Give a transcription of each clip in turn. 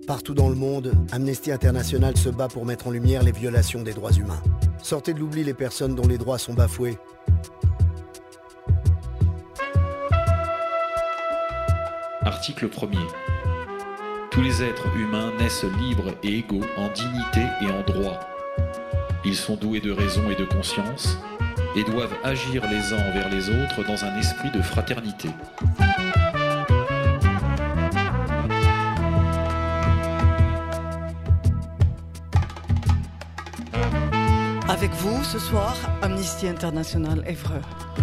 Partout dans le monde, Amnesty International se bat pour mettre en lumière les violations des droits humains. Sortez de l'oubli les personnes dont les droits sont bafoués. Article 1er. Tous les êtres humains naissent libres et égaux en dignité et en droit. Ils sont doués de raison et de conscience et doivent agir les uns envers les autres dans un esprit de fraternité. Avec vous, ce soir, Amnesty International Évreux.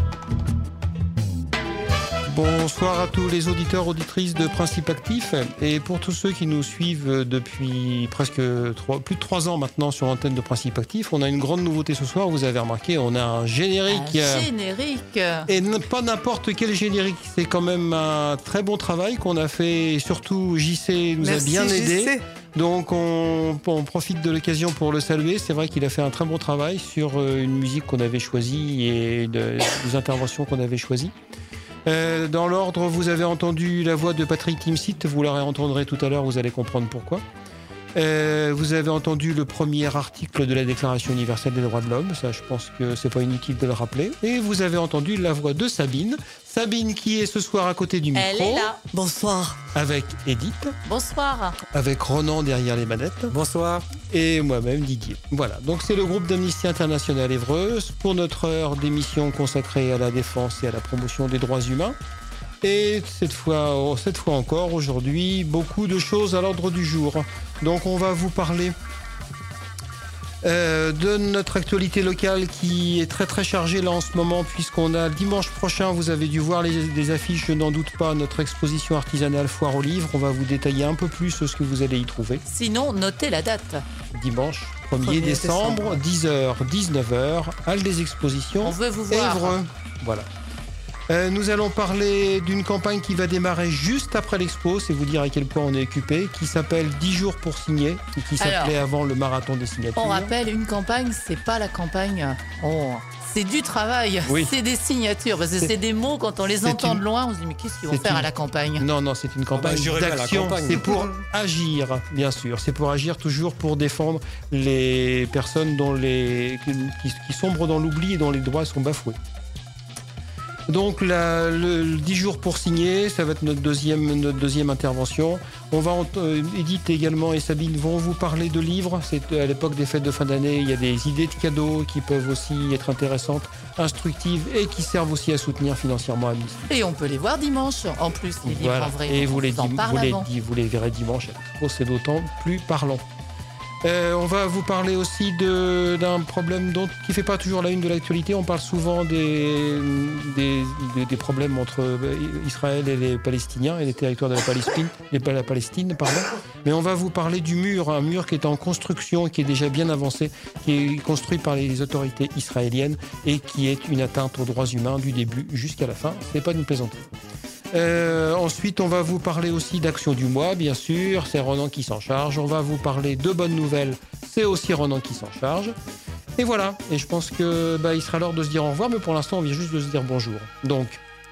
Bonsoir à tous les auditeurs, auditrices de Principe Actif. Et pour tous ceux qui nous suivent depuis presque plus de 3 ans maintenant sur l'antenne de Principe Actif, on a une grande nouveauté ce soir. Vous avez remarqué, on a un générique. Générique. Et pas n'importe quel générique. C'est quand même un très bon travail qu'on a fait. Et surtout, JC nous a bien aidé. JC. Donc on profite de l'occasion pour le saluer. C'est vrai qu'il a fait un très bon travail sur une musique qu'on avait choisie et des interventions qu'on avait choisies. Dans l'ordre, vous avez entendu la voix de Patrick Timsit, vous la réentendrez tout à l'heure, vous allez comprendre pourquoi. Vous avez entendu le premier article de la Déclaration universelle des droits de l'homme, ça je pense que c'est pas inutile de le rappeler. Et vous avez entendu la voix de Sabine. Sabine qui est ce soir à côté du micro. Elle est là. Bonsoir. Avec Edith. Bonsoir. Avec Ronan derrière les manettes. Bonsoir. Et moi-même Didier. Voilà, donc c'est le groupe d'Amnesty International Évreux pour notre heure d'émission consacrée à la défense et à la promotion des droits humains. Et cette fois encore, aujourd'hui, beaucoup de choses à l'ordre du jour. Donc on va vous parler de notre actualité locale qui est très très chargée là en ce moment, puisqu'on a dimanche prochain, vous avez dû voir les affiches, je n'en doute pas, notre exposition artisanale Foire aux livres. On va vous détailler un peu plus ce que vous allez y trouver. Sinon, notez la date. Dimanche 1er décembre, 10h, 19h, halle des expositions. On veut vous voir. Évreux. Voilà. Nous allons parler d'une campagne qui va démarrer juste après l'expo, c'est vous dire à quel point on est occupé, qui s'appelle 10 jours pour signer, et qui s'appelait avant le marathon des signatures. On rappelle, une campagne, c'est pas la campagne. C'est du travail, oui. C'est des signatures, parce que c'est des mots, quand on les entend de loin, on se dit mais qu'est-ce qu'ils vont faire à la campagne ? Non, c'est une campagne d'action, c'est pour agir, bien sûr, c'est pour agir toujours pour défendre les personnes qui sombrent dans l'oubli et dont les droits sont bafoués. Donc le 10 jours pour signer, ça va être notre deuxième intervention. On va Edith également et Sabine vont vous parler de livres. C'est à l'époque des fêtes de fin d'année, il y a des idées de cadeaux qui peuvent aussi être intéressantes, instructives et qui servent aussi à soutenir financièrement Amnesty. Et on peut les voir dimanche en plus, les livres en vrai. Et vous les verrez dimanche, c'est d'autant plus parlant. On va vous parler aussi d'un problème qui ne fait pas toujours la une de l'actualité. On parle souvent des problèmes entre Israël et les Palestiniens et les territoires de la Palestine. Mais on va vous parler du mur, un mur qui est en construction, qui est déjà bien avancé, qui est construit par les autorités israéliennes et qui est une atteinte aux droits humains du début jusqu'à la fin. Ce n'est pas une plaisanterie. Ensuite, on va vous parler aussi d'Action du mois, bien sûr, c'est Ronan qui s'en charge. On va vous parler de bonnes nouvelles, c'est aussi Ronan qui s'en charge. Et voilà, et je pense que il sera l'heure de se dire au revoir, mais pour l'instant, on vient juste de se dire bonjour. Donc,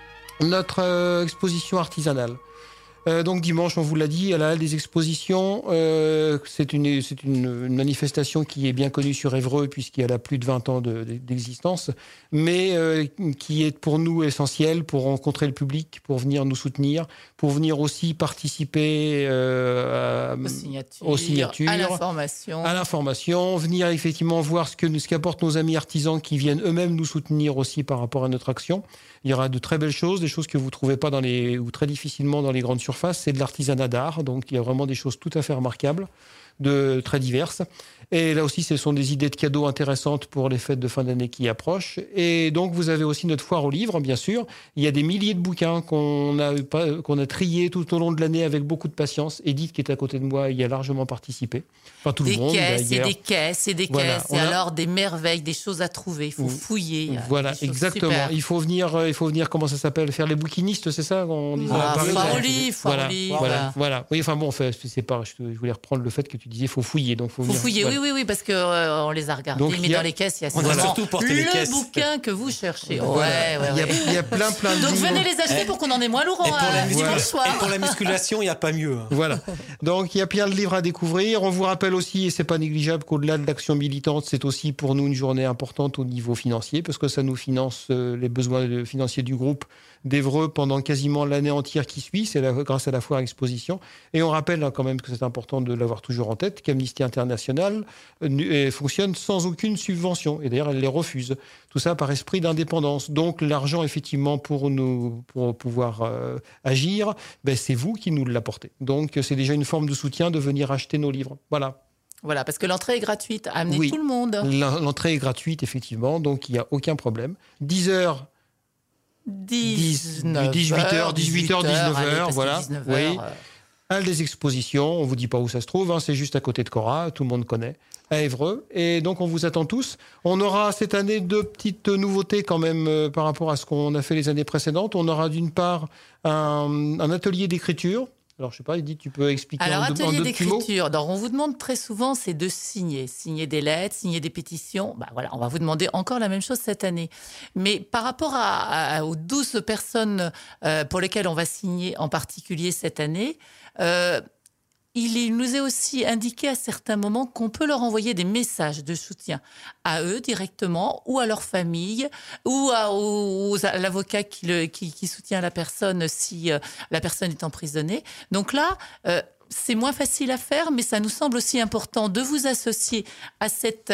notre exposition artisanale. Donc dimanche, on vous l'a dit, à la halle des expositions, c'est une manifestation qui est bien connue sur Évreux puisqu'elle a plus de 20 ans d'existence, mais qui est pour nous essentielle pour rencontrer le public, pour venir nous soutenir, pour venir aussi participer aux signatures, à l'information, venir effectivement voir ce qu'apportent nos amis artisans qui viennent eux-mêmes nous soutenir aussi par rapport à notre action. Il y aura de très belles choses, des choses que vous ne trouvez pas ou très difficilement dans les grandes surfaces. C'est de l'artisanat d'art, donc il y a vraiment des choses tout à fait remarquables, très diverses. Et là aussi, ce sont des idées de cadeaux intéressantes pour les fêtes de fin d'année qui approchent. Et donc, vous avez aussi notre foire aux livres, bien sûr. Il y a des milliers de bouquins qu'on a triés tout au long de l'année avec beaucoup de patience. Edith, qui est à côté de moi, y a largement participé. Enfin, tout le monde, d'ailleurs. Des caisses. Et alors, des merveilles, des choses à trouver. Il faut fouiller. Voilà, exactement. Super. Il faut venir, comment ça s'appelle, faire les bouquinistes, c'est ça qu'on disait foire aux livres. Voilà. Oui, enfin bon, c'est pas. Je voulais reprendre le fait que tu disais, il faut fouiller. Donc faut fouiller, voilà. Oui, parce qu'on les a regardés. Donc, mais dans les caisses, il y a surtout le bouquin que vous cherchez. Il y a plein de donc venez les acheter pour qu'on en ait moins lourd dimanche soir. Et pour la musculation, il n'y a pas mieux. Voilà. Donc il y a plein de livres à découvrir. On vous rappelle aussi, et c'est pas négligeable, qu'au-delà de l'action militante, c'est aussi pour nous une journée importante au niveau financier, parce que ça nous finance les besoins financiers du groupe d'Évreux pendant quasiment l'année entière qui suit. C'est grâce à la foire exposition. Et on rappelle quand même que c'est important de l'avoir toujours en tête, qu'Amnesty International fonctionne sans aucune subvention. Et d'ailleurs, elle les refuse. Tout ça par esprit d'indépendance. Donc l'argent, effectivement, pour pouvoir agir, c'est vous qui nous l'apportez. Donc c'est déjà une forme de soutien de venir acheter nos livres. Voilà, parce que l'entrée est gratuite. Amenez tout le monde. L'entrée est gratuite, effectivement. Donc il n'y a aucun problème. 10h. 18h, 19h, voilà. 19h, oui. Halle des expositions, on ne vous dit pas où ça se trouve, c'est juste à côté de Cora, tout le monde connaît, à Évreux. Et donc on vous attend tous. On aura cette année 2 petites nouveautés quand même par rapport à ce qu'on a fait les années précédentes. On aura d'une part un atelier d'écriture. Alors, je sais pas, Edith, tu peux expliquer en deux petits mots ? Alors, atelier d'écriture. On vous demande très souvent, c'est de signer des lettres, signer des pétitions. Voilà, on va vous demander encore la même chose cette année. Mais par rapport aux 12 personnes pour lesquelles on va signer en particulier cette année, il nous est aussi indiqué à certains moments qu'on peut leur envoyer des messages de soutien à eux directement ou à leur famille ou à l'avocat qui soutient la personne si la personne est emprisonnée. Donc là, c'est moins facile à faire, mais ça nous semble aussi important de vous associer à cette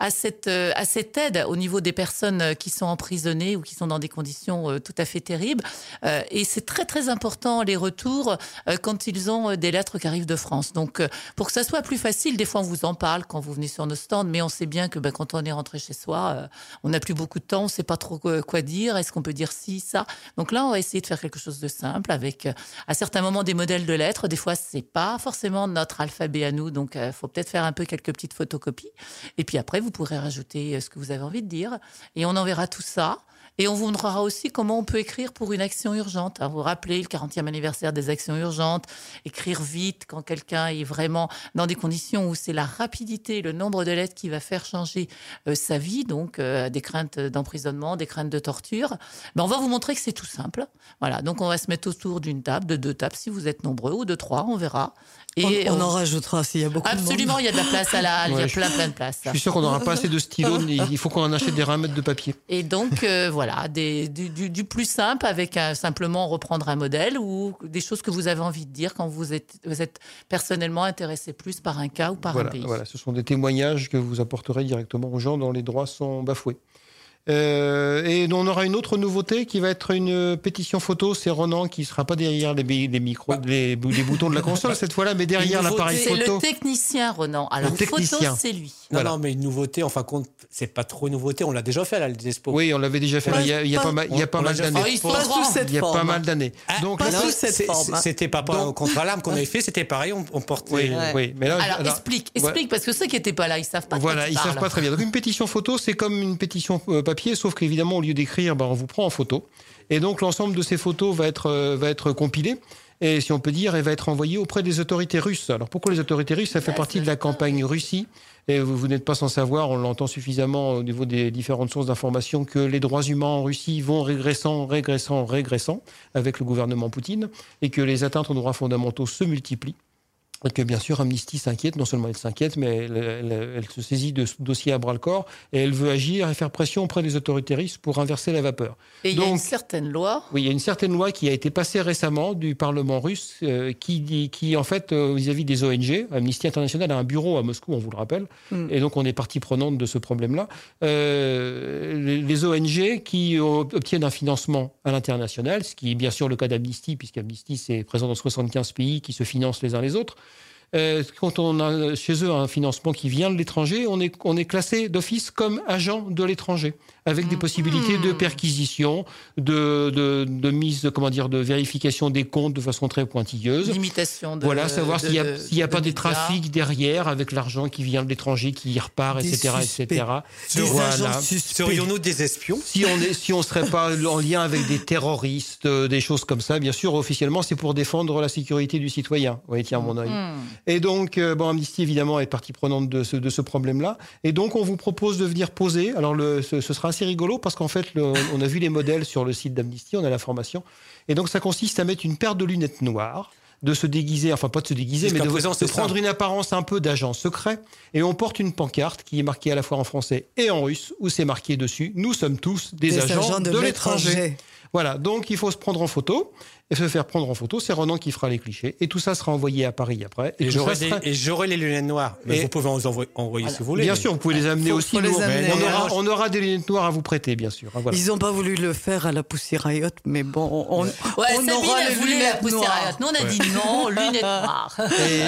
aide au niveau des personnes qui sont emprisonnées ou qui sont dans des conditions tout à fait terribles. Et c'est très, très important, les retours, quand ils ont des lettres qui arrivent de France. Donc, pour que ça soit plus facile, des fois, on vous en parle quand vous venez sur nos stands, mais on sait bien que quand on est rentré chez soi, on n'a plus beaucoup de temps, on ne sait pas trop quoi dire. Est-ce qu'on peut dire ci, ça ? Donc là, on va essayer de faire quelque chose de simple avec, à certains moments, des modèles de lettres. Des fois, c'est pas forcément notre alphabet à nous, donc il faut peut-être faire un peu quelques petites photocopies. Et puis après, vous pourrez rajouter ce que vous avez envie de dire. Et on enverra tout ça. Et on vous montrera aussi comment on peut écrire pour une action urgente. Vous vous rappelez le 40e anniversaire des actions urgentes, écrire vite quand quelqu'un est vraiment dans des conditions où c'est la rapidité, le nombre de lettres qui va faire changer sa vie, donc des craintes d'emprisonnement, des craintes de torture. On va vous montrer que c'est tout simple. Voilà, donc on va se mettre autour d'une table, de 2 tables, si vous êtes nombreux, ou de 3, on verra. Et on en rajoutera s'il y a beaucoup de monde. Absolument, il y a de la place il y a plein de place. Je suis sûr qu'on n'aura pas assez de stylos, il faut qu'on en achète des ramètres de papier. Et donc, voilà, du plus simple avec simplement reprendre un modèle ou des choses que vous avez envie de dire quand vous êtes personnellement intéressé plus par un cas ou par un pays. Voilà, ce sont des témoignages que vous apporterez directement aux gens dont les droits sont bafoués. Et on aura une autre nouveauté qui va être une pétition photo. C'est Ronan qui ne sera pas derrière les micros, les boutons de la console cette fois-là, mais derrière l'appareil photo. C'est le technicien, Ronan. Alors, photo, c'est lui. Non, mais une nouveauté, en fin de compte, c'est pas trop une nouveauté. On l'a déjà fait à la Expo. Oui, on l'avait déjà fait il y a pas mal d'années. Il y a pas mal d'années. Donc là, c'était pas contre Alarme qu'on avait fait, c'était pareil, on portait. Oui, mais là, alors explique, parce que ceux qui n'étaient pas là, ils savent pas. Voilà, ils savent pas très bien. Donc une pétition photo, c'est comme une pétition papier, sauf qu'évidemment, au lieu d'écrire, on vous prend en photo. Et donc l'ensemble de ces photos va être compilé. Et si on peut dire, elle va être envoyée auprès des autorités russes. Alors pourquoi les autorités russes ? Ça fait partie de la campagne Russie. Et vous n'êtes pas sans savoir, on l'entend suffisamment au niveau des différentes sources d'information, que les droits humains en Russie vont régressant avec le gouvernement Poutine, et que les atteintes aux droits fondamentaux se multiplient. Et que bien sûr Amnesty s'inquiète, non seulement elle s'inquiète, mais elle se saisit de ce dossier à bras-le-corps et elle veut agir et faire pression auprès des autorités russes pour inverser la vapeur. Et il y a une certaine loi. Oui, il y a une certaine loi qui a été passée récemment du Parlement russe qui en fait, vis-à-vis des ONG, Amnesty International a un bureau à Moscou, on vous le rappelle, et donc on est partie prenante de ce problème-là. Les ONG qui obtiennent un financement à l'international, ce qui est bien sûr le cas d'Amnesty, puisqu'Amnesty c'est présent dans 75 pays qui se financent les uns les autres. Quand on a chez eux un financement qui vient de l'étranger, on est classé d'office comme agent de l'étranger, avec des possibilités de perquisition, de mise, de vérification des comptes de façon très pointilleuse. Limitation de... Voilà, savoir s'il n'y a pas des trafics derrière avec l'argent qui vient de l'étranger, qui y repart, etc. Serions-nous des espions ? Si on serait pas en lien avec des terroristes, des choses comme ça, bien sûr, officiellement, c'est pour défendre la sécurité du citoyen. Oui, tiens, mon œil. Et donc, Amnesty, évidemment, est partie prenante de ce problème-là. Et donc, on vous propose de venir poser. Alors, ce sera assez rigolo parce qu'en fait, on a vu les modèles sur le site d'Amnesty, on a la formation. Et donc, ça consiste à mettre une paire de lunettes noires, de se déguiser, enfin pas de se déguiser, mais de prendre une apparence un peu d'agent secret. Et on porte une pancarte qui est marquée à la fois en français et en russe, où c'est marqué dessus « Nous sommes tous des agents de l'étranger ». Voilà, donc il faut se prendre en photo. Et se faire prendre en photo, c'est Ronan qui fera les clichés. Et tout ça sera envoyé à Paris après. Et j'aurai les lunettes noires. Mais vous pouvez en envoyer si vous voulez. Bien sûr, vous pouvez les amener aussi. On aura des lunettes noires à vous prêter, bien sûr. Voilà. Ils n'ont pas voulu le faire à la Pussy Riot, mais bon, on aura les lunettes noires. Nous, on a dit non, lunettes noires.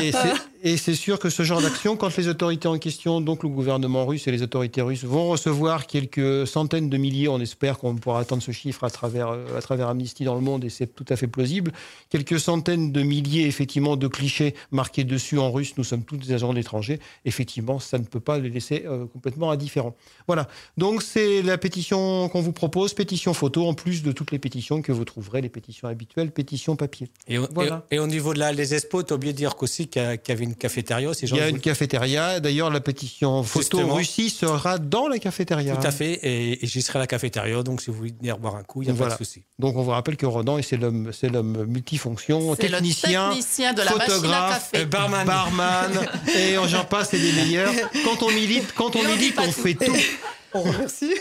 Et c'est sûr que ce genre d'action, quand les autorités en question, donc le gouvernement russe et les autorités russes, vont recevoir quelques centaines de milliers, on espère qu'on pourra atteindre ce chiffre à travers Amnesty dans le monde, et c'est tout à fait plausible, quelques centaines de milliers, effectivement, de clichés marqués dessus en russe, nous sommes tous des agents d'étrangers, effectivement, ça ne peut pas les laisser complètement indifférents. Voilà, donc c'est la pétition qu'on vous propose, pétition photo, en plus de toutes les pétitions que vous trouverez, les pétitions habituelles, pétitions papier. Et au niveau de les expos, tu as oublié de dire qu'aussi qu'il y avait une cafétéria. Il y a une cafétéria, d'ailleurs la pétition photo Justement. Russie sera dans la cafétéria. Tout à fait, et j'y serai à la cafétéria, donc si vous voulez venir boire un coup, il n'y a pas de souci. Donc on vous rappelle que Ronan, c'est l'homme multifonction, technicien, le technicien de la photographe, barman, et j'en passe, c'est des meilleurs. Quand on milite, on fait tout. On remercie.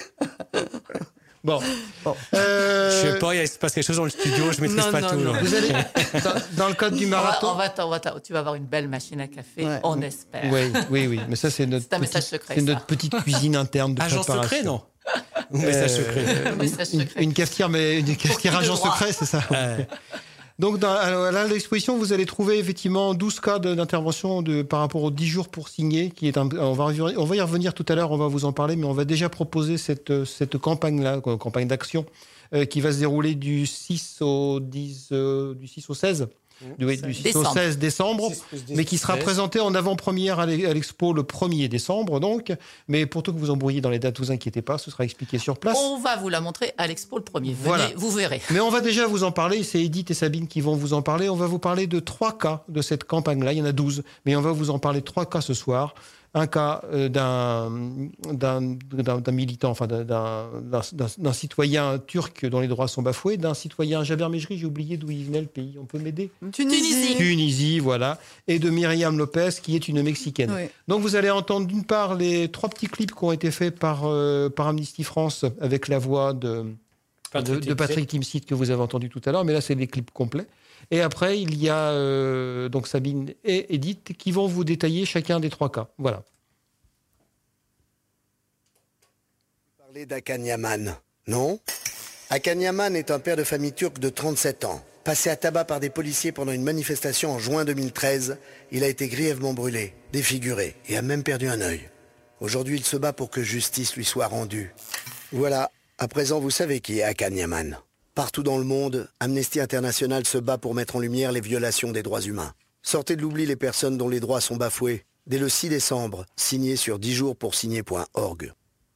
Bon. Je sais pas, il se passe quelque chose dans le studio, je maîtrise pas tout. Non. Vous allez dans le cadre du marathon. Tu vas avoir une belle machine à café, on espère. Oui, mais ça c'est notre petite cuisine interne de agent préparation. Secret, non? Message secret. Une cafetière, mais une cafetière agent secret, c'est ça. Donc, à l'exposition, vous allez trouver effectivement 12 cas d'intervention par rapport aux 10 jours pour signer. On va y revenir tout à l'heure, on va vous en parler, mais on va déjà proposer cette campagne-là, campagne d'action, qui va se dérouler du 6 au 16. Du 6 au 16 décembre, mais qui sera présenté en avant-première à l'expo le 1er décembre, donc. Mais pour tout que vous embrouillez dans les dates, vous inquiétez pas, ce sera expliqué sur place. On va vous la montrer à l'expo le 1er. Venez, vous verrez. Mais on va déjà vous en parler, c'est Edith et Sabine qui vont vous en parler. On va vous parler de 3 cas de cette campagne-là, il y en a 12, mais on va vous en parler 3 cas ce soir. Un cas d'un militant, enfin d'un citoyen turc dont les droits sont bafoués, d'un citoyen Jaber Mejri, j'ai oublié d'où il venait le pays, on peut m'aider? Tunisie, voilà, et de Myriam Lopez, qui est une Mexicaine. Oui. Donc vous allez entendre d'une part les 3 petits clips qui ont été faits par Amnesty France avec la voix de Patrick Timsit que vous avez entendu tout à l'heure, mais là c'est des clips complets. Et après, il y a donc Sabine et Edith qui vont vous détailler chacun des 3 cas. Voilà. Vous parlez d'Hakan Yaman, non? Hakan Yaman est un père de famille turc de 37 ans. Passé à tabac par des policiers pendant une manifestation en juin 2013, il a été grièvement brûlé, défiguré et a même perdu un œil. Aujourd'hui, il se bat pour que justice lui soit rendue. Voilà, à présent, vous savez qui est Hakan Yaman. Partout dans le monde, Amnesty International se bat pour mettre en lumière les violations des droits humains. Sortez de l'oubli les personnes dont les droits sont bafoués. Dès le 6 décembre, signez sur 10jourspoursigner.org.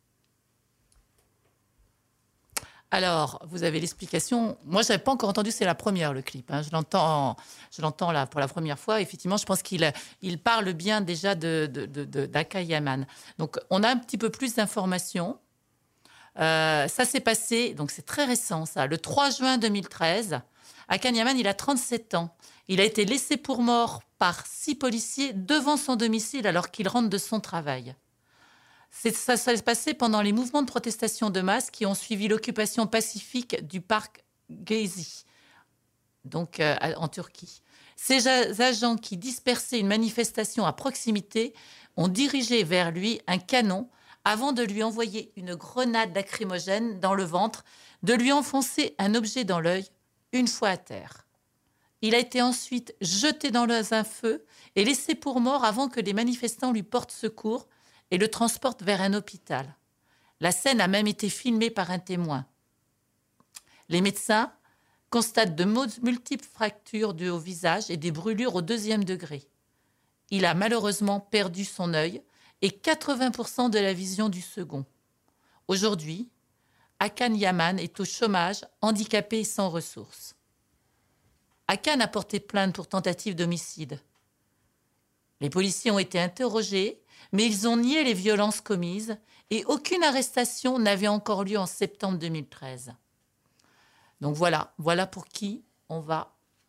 Alors, vous avez l'explication. Moi, je n'avais pas encore entendu, c'est la première, le clip. Je l'entends là pour la première fois. Effectivement, je pense qu'il parle bien déjà d'Hakan Yaman. Donc, on a un petit peu plus d'informations. Ça s'est passé, donc c'est très récent ça, le 3 juin 2013. Hakan Yaman, il a 37 ans. Il a été laissé pour mort par 6 policiers devant son domicile alors qu'il rentre de son travail. Ça s'est passé pendant les mouvements de protestation de masse qui ont suivi l'occupation pacifique du parc Gezi, donc en Turquie. Ces agents qui dispersaient une manifestation à proximité ont dirigé vers lui un canon avant de lui envoyer une grenade lacrymogène dans le ventre, de lui enfoncer un objet dans l'œil, une fois à terre. Il a été ensuite jeté dans un feu et laissé pour mort avant que les manifestants lui portent secours et le transportent vers un hôpital. La scène a même été filmée par un témoin. Les médecins constatent de multiples fractures dues au visage et des brûlures au 2e degré. Il a malheureusement perdu son œil et 80% de la vision du second. Aujourd'hui, Hakan Yaman est au chômage, handicapé et sans ressources. Hakan a porté plainte pour tentative d'homicide. Les policiers ont été interrogés, mais ils ont nié les violences commises et aucune arrestation n'avait encore lieu en septembre 2013. Donc voilà pour qui on va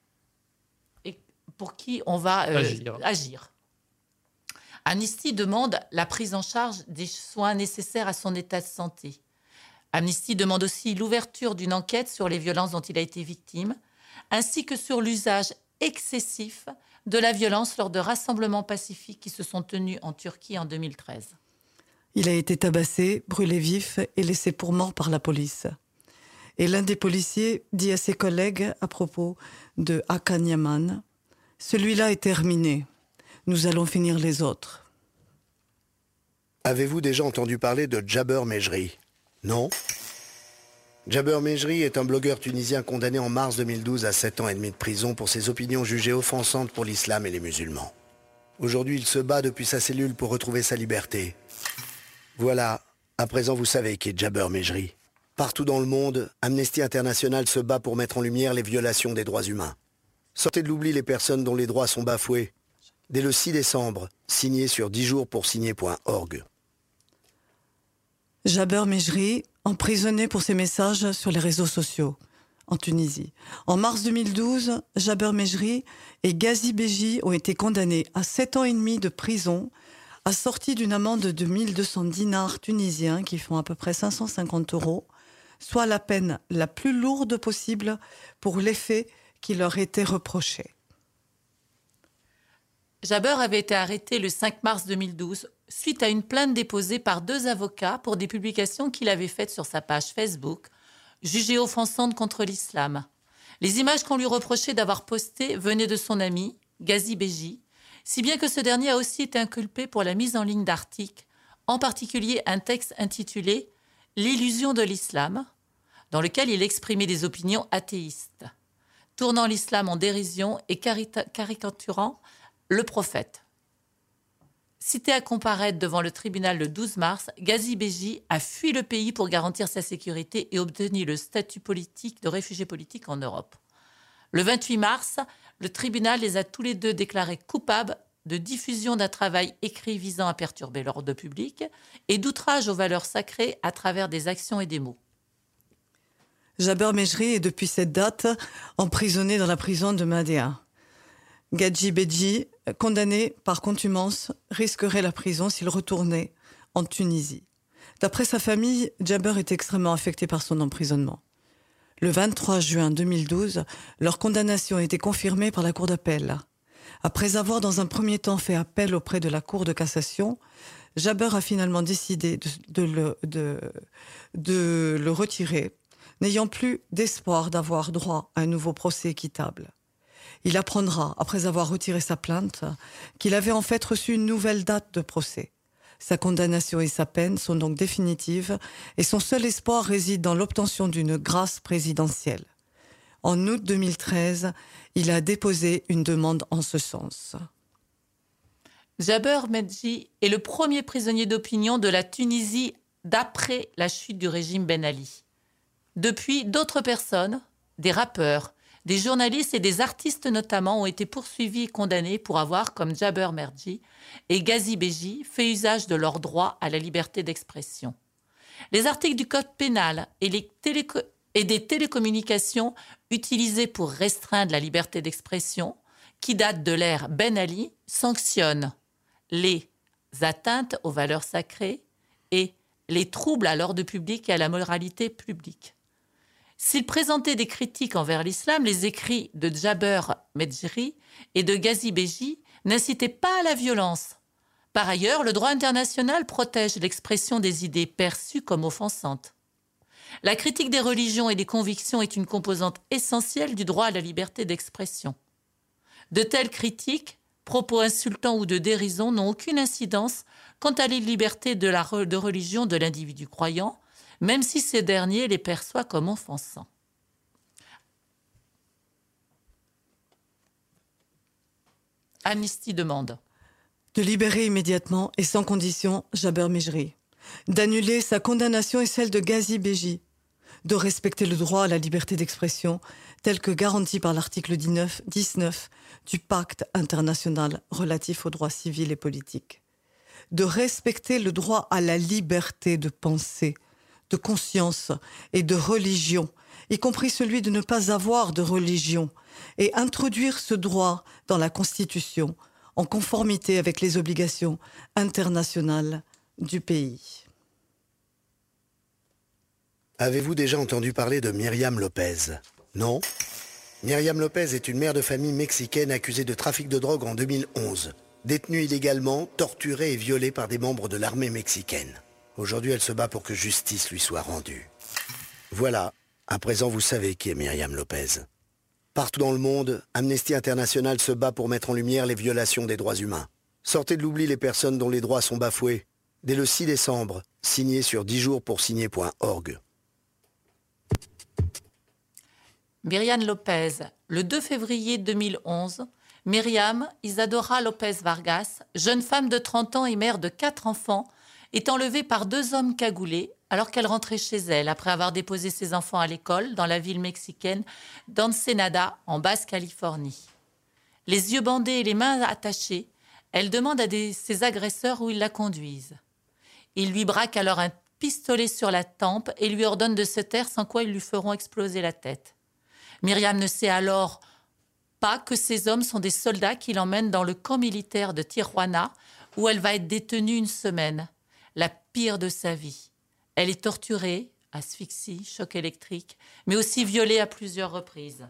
agir. Amnesty demande la prise en charge des soins nécessaires à son état de santé. Amnesty demande aussi l'ouverture d'une enquête sur les violences dont il a été victime, ainsi que sur l'usage excessif de la violence lors de rassemblements pacifiques qui se sont tenus en Turquie en 2013. Il a été tabassé, brûlé vif et laissé pour mort par la police. Et l'un des policiers dit à ses collègues à propos de Hakan Yaman, « Celui-là est terminé. Nous allons finir les autres. » Avez-vous déjà entendu parler de Jaber Mejri? Non? Jaber Mejri est un blogueur tunisien condamné en mars 2012 à 7 ans et demi de prison pour ses opinions jugées offensantes pour l'islam et les musulmans. Aujourd'hui, il se bat depuis sa cellule pour retrouver sa liberté. Voilà, à présent vous savez qui est Jaber Mejri. Partout dans le monde, Amnesty International se bat pour mettre en lumière les violations des droits humains. Sortez de l'oubli les personnes dont les droits sont bafoués. Dès le 6 décembre, signez sur 10jourspoursigner.org. Jaber Mejri, emprisonné pour ses messages sur les réseaux sociaux en Tunisie. En mars 2012, Jaber Mejri et Ghazi Beji ont été condamnés à 7 ans et demi de prison, assortis d'une amende de 1200 dinars tunisiens qui font à peu près 550 €, soit la peine la plus lourde possible pour les faits qui leur étaient reprochés. Jaber avait été arrêté le 5 mars 2012 suite à une plainte déposée par 2 avocats pour des publications qu'il avait faites sur sa page Facebook, jugées offensantes contre l'islam. Les images qu'on lui reprochait d'avoir postées venaient de son ami, Ghazi Beji, si bien que ce dernier a aussi été inculpé pour la mise en ligne d'articles, en particulier un texte intitulé « L'illusion de l'islam », dans lequel il exprimait des opinions athéistes, tournant l'islam en dérision et caricaturant le prophète. Cité à comparaître devant le tribunal le 12 mars, Ghazi Beji a fui le pays pour garantir sa sécurité et obtenir le statut politique de réfugié politique en Europe. Le 28 mars, le tribunal les a tous les deux déclarés coupables de diffusion d'un travail écrit visant à perturber l'ordre public et d'outrage aux valeurs sacrées à travers des actions et des mots. Jaber Mejri est depuis cette date emprisonné dans la prison de Madea. Ghazi Beji, condamné par contumace, risquerait la prison s'il retournait en Tunisie. D'après sa famille, Jaber est extrêmement affecté par son emprisonnement. Le 23 juin 2012, leur condamnation a été confirmée par la Cour d'appel. Après avoir dans un premier temps fait appel auprès de la Cour de cassation, Jaber a finalement décidé de le retirer, n'ayant plus d'espoir d'avoir droit à un nouveau procès équitable. Il apprendra, après avoir retiré sa plainte, qu'il avait en fait reçu une nouvelle date de procès. Sa condamnation et sa peine sont donc définitives et son seul espoir réside dans l'obtention d'une grâce présidentielle. En août 2013, il a déposé une demande en ce sens. Jaber Mejri est le premier prisonnier d'opinion de la Tunisie d'après la chute du régime Ben Ali. Depuis, d'autres personnes, des rappeurs, des journalistes et des artistes notamment ont été poursuivis et condamnés pour avoir, comme Jaber Mejri et Ghazi Beji, fait usage de leur droit à la liberté d'expression. Les articles du Code pénal et des télécommunications utilisés pour restreindre la liberté d'expression, qui datent de l'ère Ben Ali, sanctionnent les atteintes aux valeurs sacrées et les troubles à l'ordre public et à la moralité publique. S'il présentait des critiques envers l'islam, les écrits de Jaber Mejri et de Ghazi Beji n'incitaient pas à la violence. Par ailleurs, le droit international protège l'expression des idées perçues comme offensantes. La critique des religions et des convictions est une composante essentielle du droit à la liberté d'expression. De telles critiques, propos insultants ou de dérision n'ont aucune incidence quant à la liberté de religion de l'individu croyant, même si ces derniers les perçoivent comme offensants. Amnesty demande de libérer immédiatement et sans condition Jaber Mejri, d'annuler sa condamnation et celle de Ghazi Beji, de respecter le droit à la liberté d'expression tels que garantis par l'article 19 du Pacte international relatif aux droits civils et politiques. De respecter le droit à la liberté de pensée, de conscience et de religion, y compris celui de ne pas avoir de religion, et introduire ce droit dans la Constitution en conformité avec les obligations internationales du pays. Avez-vous déjà entendu parler de Myriam Lopez? Non? Myriam Lopez est une mère de famille mexicaine accusée de trafic de drogue en 2011. Détenue illégalement, torturée et violée par des membres de l'armée mexicaine. Aujourd'hui, elle se bat pour que justice lui soit rendue. Voilà, à présent vous savez qui est Myriam Lopez. Partout dans le monde, Amnesty International se bat pour mettre en lumière les violations des droits humains. Sortez de l'oubli les personnes dont les droits sont bafoués. Dès le 6 décembre, signez sur 10jourspoursigner.org. Myriam Lopez, le 2 février 2011, Myriam Isadora Lopez Vargas, jeune femme de 30 ans et mère de 4 enfants, est enlevée par 2 hommes cagoulés alors qu'elle rentrait chez elle après avoir déposé ses enfants à l'école dans la ville mexicaine d'Ensenada, en Basse-Californie. Les yeux bandés et les mains attachées, elle demande à ses agresseurs où ils la conduisent. Ils lui braquent alors un pistolet sur la tempe et lui ordonnent de se taire, sans quoi ils lui feront exploser la tête. Myriam ne sait alors pas que ces hommes sont des soldats qui l'emmènent dans le camp militaire de Tijuana, où elle va être détenue 1 semaine, la pire de sa vie. Elle est torturée, asphyxie, choc électrique, mais aussi violée à plusieurs reprises.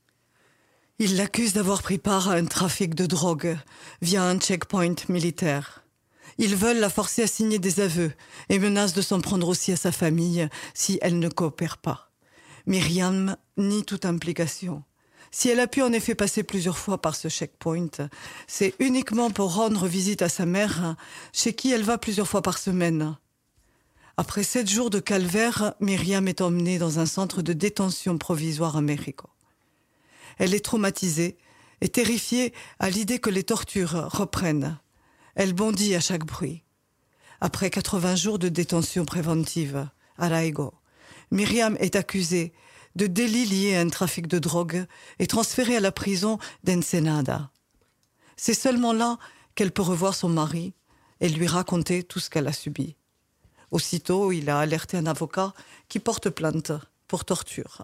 Ils l'accusent d'avoir pris part à un trafic de drogue via un checkpoint militaire. Ils veulent la forcer à signer des aveux et menacent de s'en prendre aussi à sa famille si elle ne coopère pas. Myriam nie toute implication. Si elle a pu en effet passer plusieurs fois par ce checkpoint, c'est uniquement pour rendre visite à sa mère, chez qui elle va plusieurs fois par semaine. Après 7 jours de calvaire, Myriam est emmenée dans un centre de détention provisoire à Mexico. Elle est traumatisée et terrifiée à l'idée que les tortures reprennent. Elle bondit à chaque bruit. Après 80 jours de détention préventive à Laego, Myriam est accusée de délits liés à un trafic de drogue et transférée à la prison d'Ensenada. C'est seulement là qu'elle peut revoir son mari et lui raconter tout ce qu'elle a subi. Aussitôt, il a alerté un avocat qui porte plainte pour torture.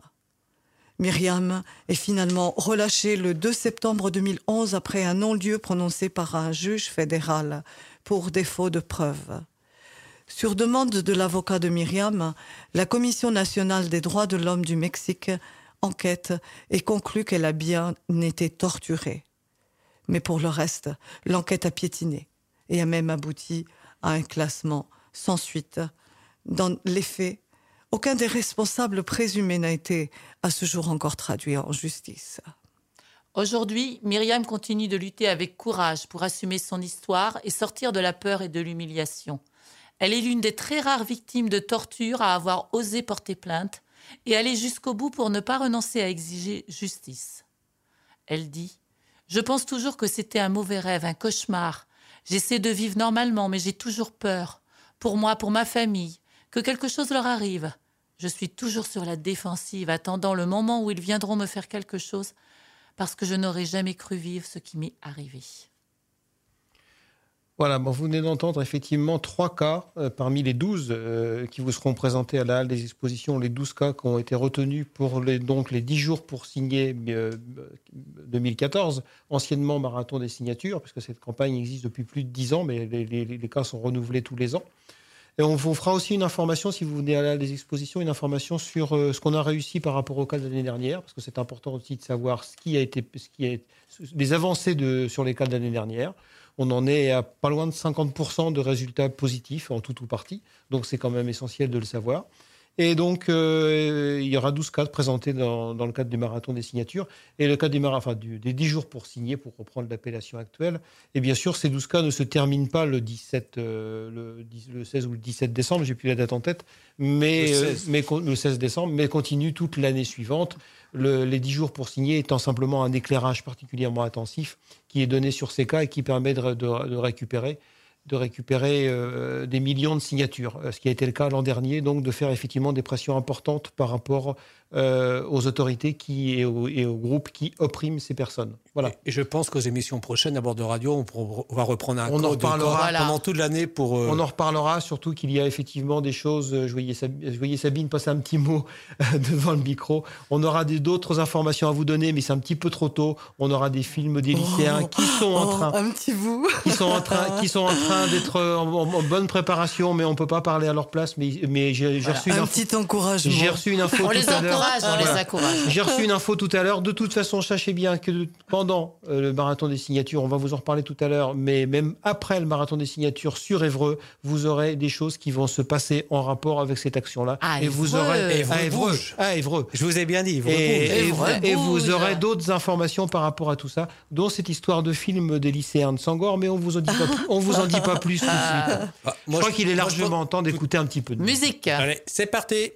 Myriam est finalement relâchée le 2 septembre 2011 après un non-lieu prononcé par un juge fédéral pour défaut de preuves. Sur demande de l'avocat de Myriam, la Commission nationale des droits de l'homme du Mexique enquête et conclut qu'elle a bien été torturée. Mais pour le reste, l'enquête a piétiné et a même abouti à un classement sans suite. Dans les faits, aucun des responsables présumés n'a été à ce jour encore traduit en justice. Aujourd'hui, Myriam continue de lutter avec courage pour assumer son histoire et sortir de la peur et de l'humiliation. Elle est l'une des très rares victimes de torture à avoir osé porter plainte et aller jusqu'au bout pour ne pas renoncer à exiger justice. Elle dit « Je pense toujours que c'était un mauvais rêve, un cauchemar. J'essaie de vivre normalement, mais j'ai toujours peur. Pour moi, pour ma famille, que quelque chose leur arrive. Je suis toujours sur la défensive, attendant le moment où ils viendront me faire quelque chose, parce que je n'aurais jamais cru vivre ce qui m'est arrivé. » Voilà, bon, vous venez d'entendre effectivement 3 cas parmi les 12 qui vous seront présentés à la halle des expositions, les 12 cas qui ont été retenus pour les 10 jours pour signer 2014, anciennement Marathon des signatures, puisque cette campagne existe depuis plus de 10 ans, mais les cas sont renouvelés tous les ans. Et on vous fera aussi une information, si vous venez à la halle des expositions, une information sur ce qu'on a réussi par rapport au cas de l'année dernière, parce que c'est important aussi de savoir les avancées sur les cas de l'année dernière. On en est à pas loin de 50% de résultats positifs en tout ou partie. Donc, c'est quand même essentiel de le savoir. Et donc, il y aura 12 cas présentés dans le cadre du marathon des signatures. Et le cadre des 10 jours pour signer, pour reprendre l'appellation actuelle. Et bien sûr, ces 12 cas ne se terminent pas le 16 ou le 17 décembre, j'ai plus la date en tête, le 16 décembre, mais continuent toute l'année suivante. Les 10 jours pour signer étant simplement un éclairage particulièrement intensif qui est donné sur ces cas et qui permet de récupérer des millions de signatures, ce qui a été le cas l'an dernier, donc de faire effectivement des pressions importantes par rapport aux autorités et aux groupes qui oppriment ces personnes. Voilà. Et je pense qu'aux émissions prochaines à bord de radio, on va reprendre un On en code reparlera pendant toute l'année pour... On en reparlera, surtout qu'il y a effectivement des choses... Je voyais Sabine passer un petit mot devant le micro. On aura d'autres informations à vous donner, mais c'est un petit peu trop tôt. On aura des films des lycéens qui sont en train... Un petit bout. qui sont en train d'être en bonne préparation, mais on ne peut pas parler à leur place. Mais j'ai reçu une Un info. petit encouragement. J'ai reçu une info On tout les à l'heure. encourage, les encourage. J'ai reçu une info tout à l'heure. De toute façon, sachez bien que pendant le marathon des signatures, on va vous en reparler tout à l'heure, mais même après le marathon des signatures sur Évreux, vous aurez des choses qui vont se passer en rapport avec cette action-là. Et vous aurez à Évreux. Je vous ai bien dit, Et vous aurez d'autres informations par rapport à tout ça, dont cette histoire de film des lycéens de Sangor, mais on vous en dit pas plus tout de suite. Je crois qu'il est largement temps d'écouter un petit peu de musique. Allez, c'est parti.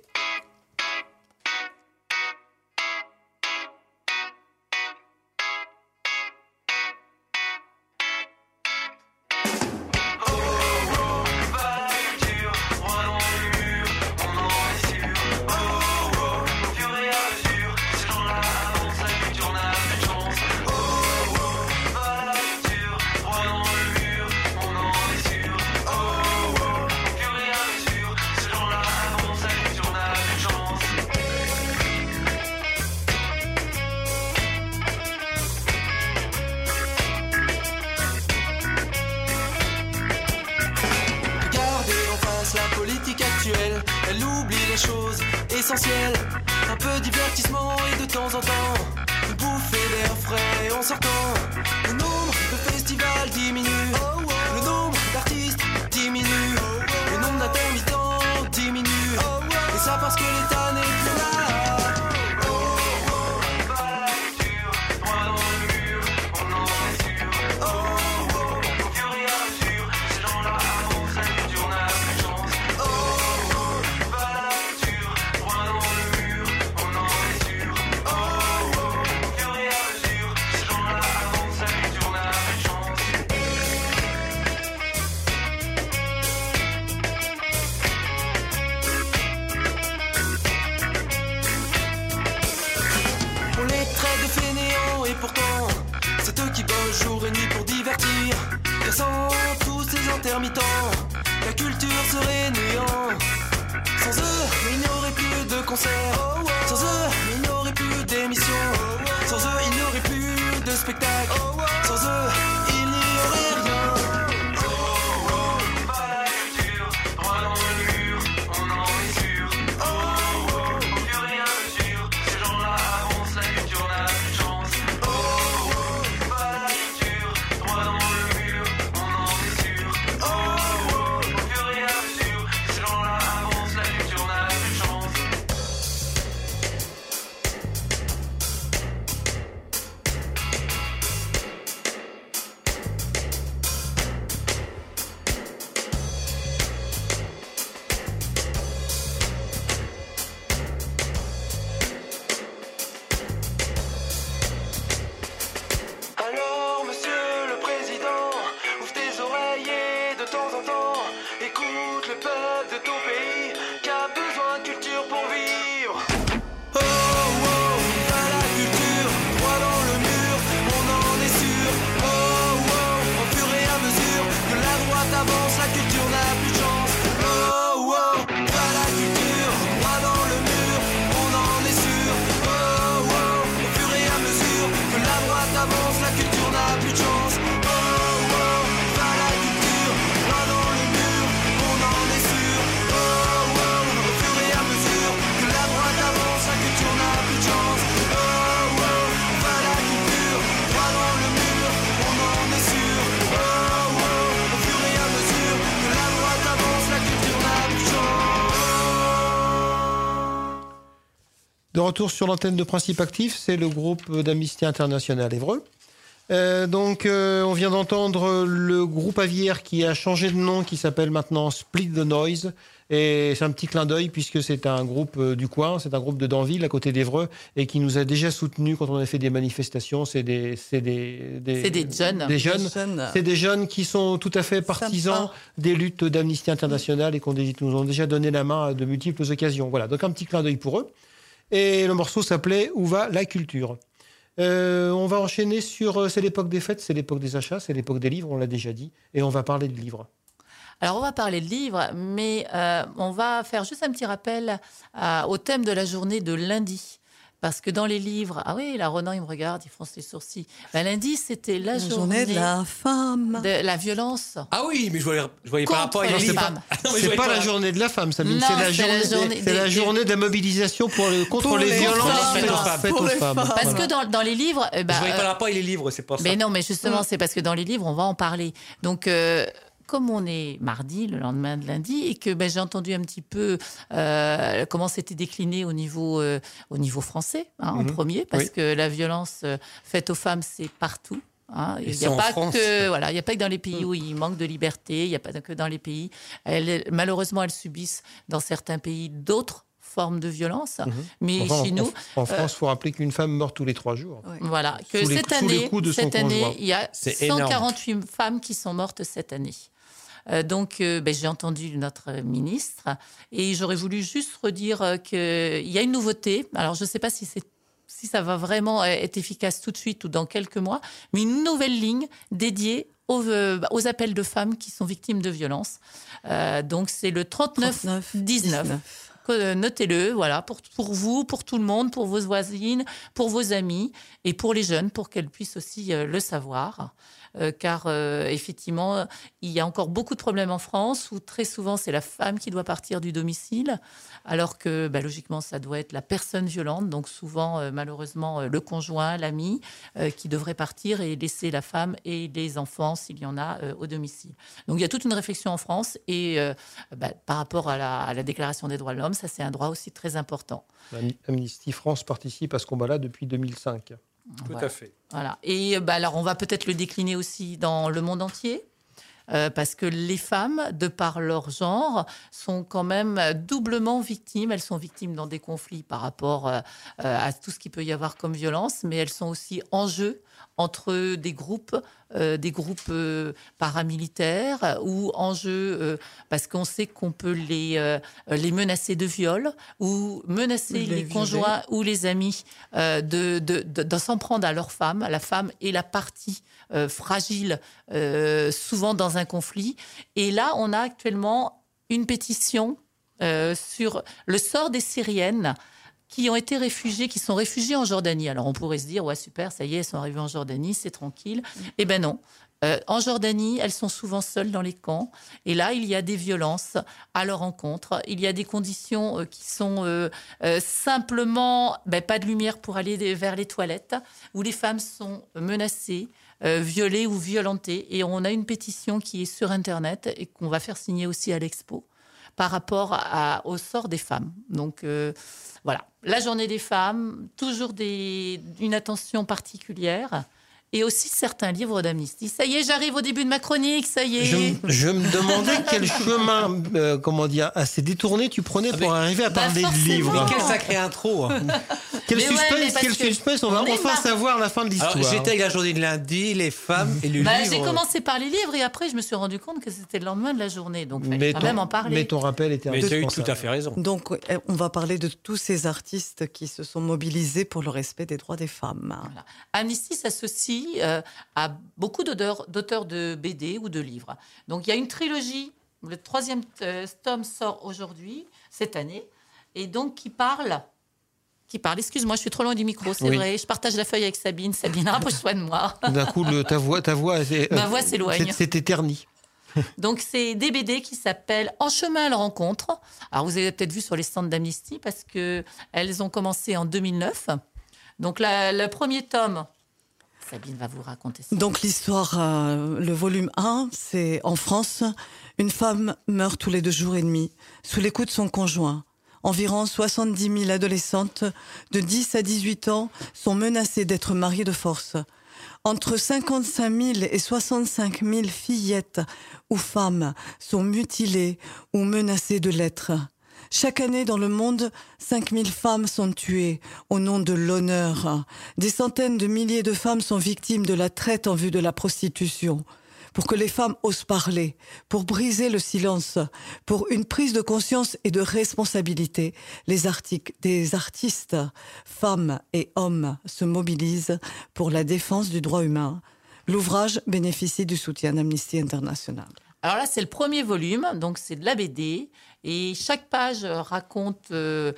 Elle oublie les choses essentielles. Un peu divertissement et de temps en temps une bouffée d'air frais en sortant. Le nombre de festivals diminue, le nombre d'artistes diminue, le nombre d'intermittents diminue. Et ça parce que l'État n'est plus là. Jour et nuit pour divertir, car sans tous ces intermittents, la culture serait néant. Sans eux, il n'y aurait plus de concerts. Sans eux, il n'y aurait plus d'émissions. Sans eux, il n'y aurait plus de spectacles. Sans eux, il n'y aurait rien. De retour sur l'antenne de Principe Actif, c'est le groupe d'Amnesty International Évreux. On vient d'entendre le groupe aviaire qui a changé de nom, qui s'appelle maintenant Split the Noise. Et c'est un petit clin d'œil puisque c'est un groupe du coin, c'est un groupe de Danville à côté d'Évreux et qui nous a déjà soutenus quand on a fait des manifestations. C'est des jeunes. C'est des jeunes qui sont tout à fait partisans des luttes d'Amnesty International et qui nous ont déjà donné la main à de multiples occasions. Voilà, donc un petit clin d'œil pour eux. Et le morceau s'appelait « Où va la culture ?» On va enchaîner sur... C'est l'époque des fêtes, c'est l'époque des achats, c'est l'époque des livres, on l'a déjà dit. Et on va parler de livres. Alors, on va parler de livres, mais on va faire juste un petit rappel au thème de la journée de lundi. Parce que dans les livres... Ah oui, là, Ronan, il me regarde, il fronce les sourcils. Lundi, c'était la journée de la femme. De la violence. Ah oui, mais je voyais par rapport à les les femmes. C'est pas la journée de la femme, Sabine. Non, C'est la journée de la mobilisation contre les violences faites aux femmes. Parce que dans les livres... je voyais par rapport à les livres, c'est pas ça. Mais non, mais justement, c'est parce que dans les livres, on va en parler. Donc... comme on est mardi, le lendemain de lundi, et que j'ai entendu un petit peu comment c'était décliné au niveau français, en premier, parce que la violence faite aux femmes, c'est partout. Il n'y a pas que dans les pays où il manque de liberté, il n'y a pas que dans les pays. Malheureusement, elles subissent dans certains pays d'autres formes de violence, mais chez nous... En France, il faut rappeler qu'une femme meurt tous les 3 jours. Voilà, que cette année, il y a 148 femmes qui sont mortes cette année. Donc, j'ai entendu notre ministre et j'aurais voulu juste redire qu'il y a une nouveauté. Alors, je ne sais pas si ça va vraiment être efficace tout de suite ou dans quelques mois, mais une nouvelle ligne dédiée aux appels de femmes qui sont victimes de violences. Donc, c'est le 39-19. Notez-le, voilà, pour vous, pour tout le monde, pour vos voisines, pour vos amis et pour les jeunes, pour qu'elles puissent aussi le savoir. Car effectivement, il y a encore beaucoup de problèmes en France où très souvent c'est la femme qui doit partir du domicile, alors que logiquement ça doit être la personne violente, donc souvent malheureusement le conjoint, l'ami, qui devrait partir et laisser la femme et les enfants, s'il y en a, au domicile. Donc il y a toute une réflexion en France et par rapport à la Déclaration des droits de l'homme, ça c'est un droit aussi très important. Amnesty France participe à ce combat-là depuis 2005. Tout à fait. Voilà. Et alors, on va peut-être le décliner aussi dans le monde entier, parce que les femmes, de par leur genre, sont quand même doublement victimes. Elles sont victimes dans des conflits par rapport à tout ce qu'il peut y avoir comme violence, mais elles sont aussi en jeu entre des groupes paramilitaires ou en jeu parce qu'on sait qu'on peut les menacer de viol ou menacer les conjoints ou les amis de s'en prendre à leur femme. La femme est la partie fragile, souvent dans un conflit. Et là, on a actuellement une pétition sur le sort des Syriennes qui sont réfugiées en Jordanie. Alors, on pourrait se dire, ouais, super, ça y est, elles sont arrivées en Jordanie, c'est tranquille. Eh bien non. En Jordanie, elles sont souvent seules dans les camps. Et là, il y a des violences à leur encontre. Il y a des conditions qui sont simplement pas de lumière pour aller vers les toilettes, où les femmes sont menacées, violées ou violentées. Et on a une pétition qui est sur Internet et qu'on va faire signer aussi à l'Expo par rapport au sort des femmes. Donc, voilà. La journée des femmes, toujours une attention particulière. Et aussi certains livres d'Amnesty. Ça y est, j'arrive au début de ma chronique, ça y est. Je me demandais quel chemin assez détourné tu prenais pour arriver à parler de livres. Mais quel sacré intro. Quel suspense, on va enfin savoir la fin de l'histoire. Alors, j'étais avec la journée de lundi, les femmes et le livre. J'ai commencé par les livres et après je me suis rendu compte que c'était le lendemain de la journée. Donc il fallait quand même en parler. Mais ton rappel était indispensable. Mais tu as eu tout à fait raison. Donc on va parler de tous ces artistes qui se sont mobilisés pour le respect des droits des femmes. Voilà. Amnesty s'associe à beaucoup d'auteurs de BD ou de livres. Donc il y a une trilogie, le 3e tome sort aujourd'hui, cette année, et donc qui parle, excuse-moi, je suis trop loin du micro, c'est vrai, je partage la feuille avec Sabine, rapproche-toi de moi. D'un coup, ta voix ma voix s'éloigne. C'est éterni. Donc c'est des BD qui s'appellent En chemin à la rencontre. Alors vous avez peut-être vu sur les stands d'Amnesty parce qu'elles ont commencé en 2009. Donc le premier tome, Sabine va vous raconter ça. Donc l'histoire, le volume 1, c'est en France, une femme meurt tous les 2 jours et demi sous les coups de son conjoint. Environ 70 000 adolescentes de 10 à 18 ans sont menacées d'être mariées de force. Entre 55 000 et 65 000 fillettes ou femmes sont mutilées ou menacées de l'être. Chaque année dans le monde, 5 000 femmes sont tuées au nom de l'honneur. Des centaines de milliers de femmes sont victimes de la traite en vue de la prostitution. pour que les femmes osent parler, pour briser le silence, pour une prise de conscience et de responsabilité. Des artistes, femmes et hommes se mobilisent pour la défense du droit humain. L'ouvrage bénéficie du soutien d'Amnesty International. Alors là, c'est le premier volume, donc c'est de la BD, et chaque page raconte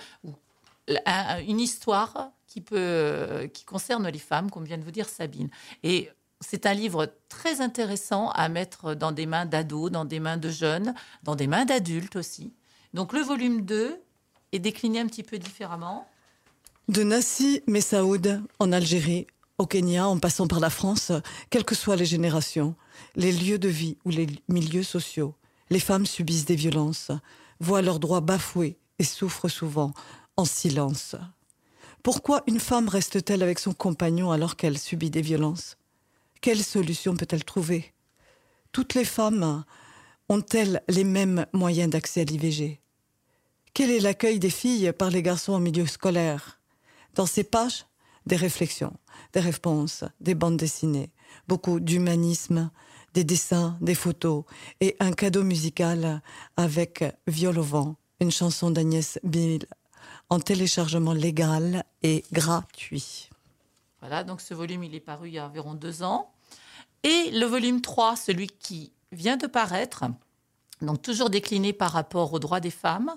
une histoire qui concerne les femmes, comme vient de vous dire Sabine. Et c'est un livre très intéressant à mettre dans des mains d'ados, dans des mains de jeunes, dans des mains d'adultes aussi. Donc le volume 2 est décliné un petit peu différemment. De Nassi Messaoud en Algérie, au Kenya, en passant par la France, quelles que soient les générations, les lieux de vie ou les milieux sociaux, les femmes subissent des violences, voient leurs droits bafoués et souffrent souvent en silence. Pourquoi une femme reste-t-elle avec son compagnon alors qu'elle subit des violences ? Quelle solution peut-elle trouver ? Toutes les femmes ont-elles les mêmes moyens d'accès à l'IVG ? Quel est l'accueil des filles par les garçons en milieu scolaire ? Dans ces pages, des réflexions, des réponses, des bandes dessinées, beaucoup d'humanisme, des dessins, des photos et un cadeau musical avec Viol au vent, une chanson d'Agnès Bill, en téléchargement légal et gratuit. Voilà, donc ce volume, il est paru il y a environ 2 ans. Et le volume 3, celui qui vient de paraître, donc toujours décliné par rapport aux droits des femmes.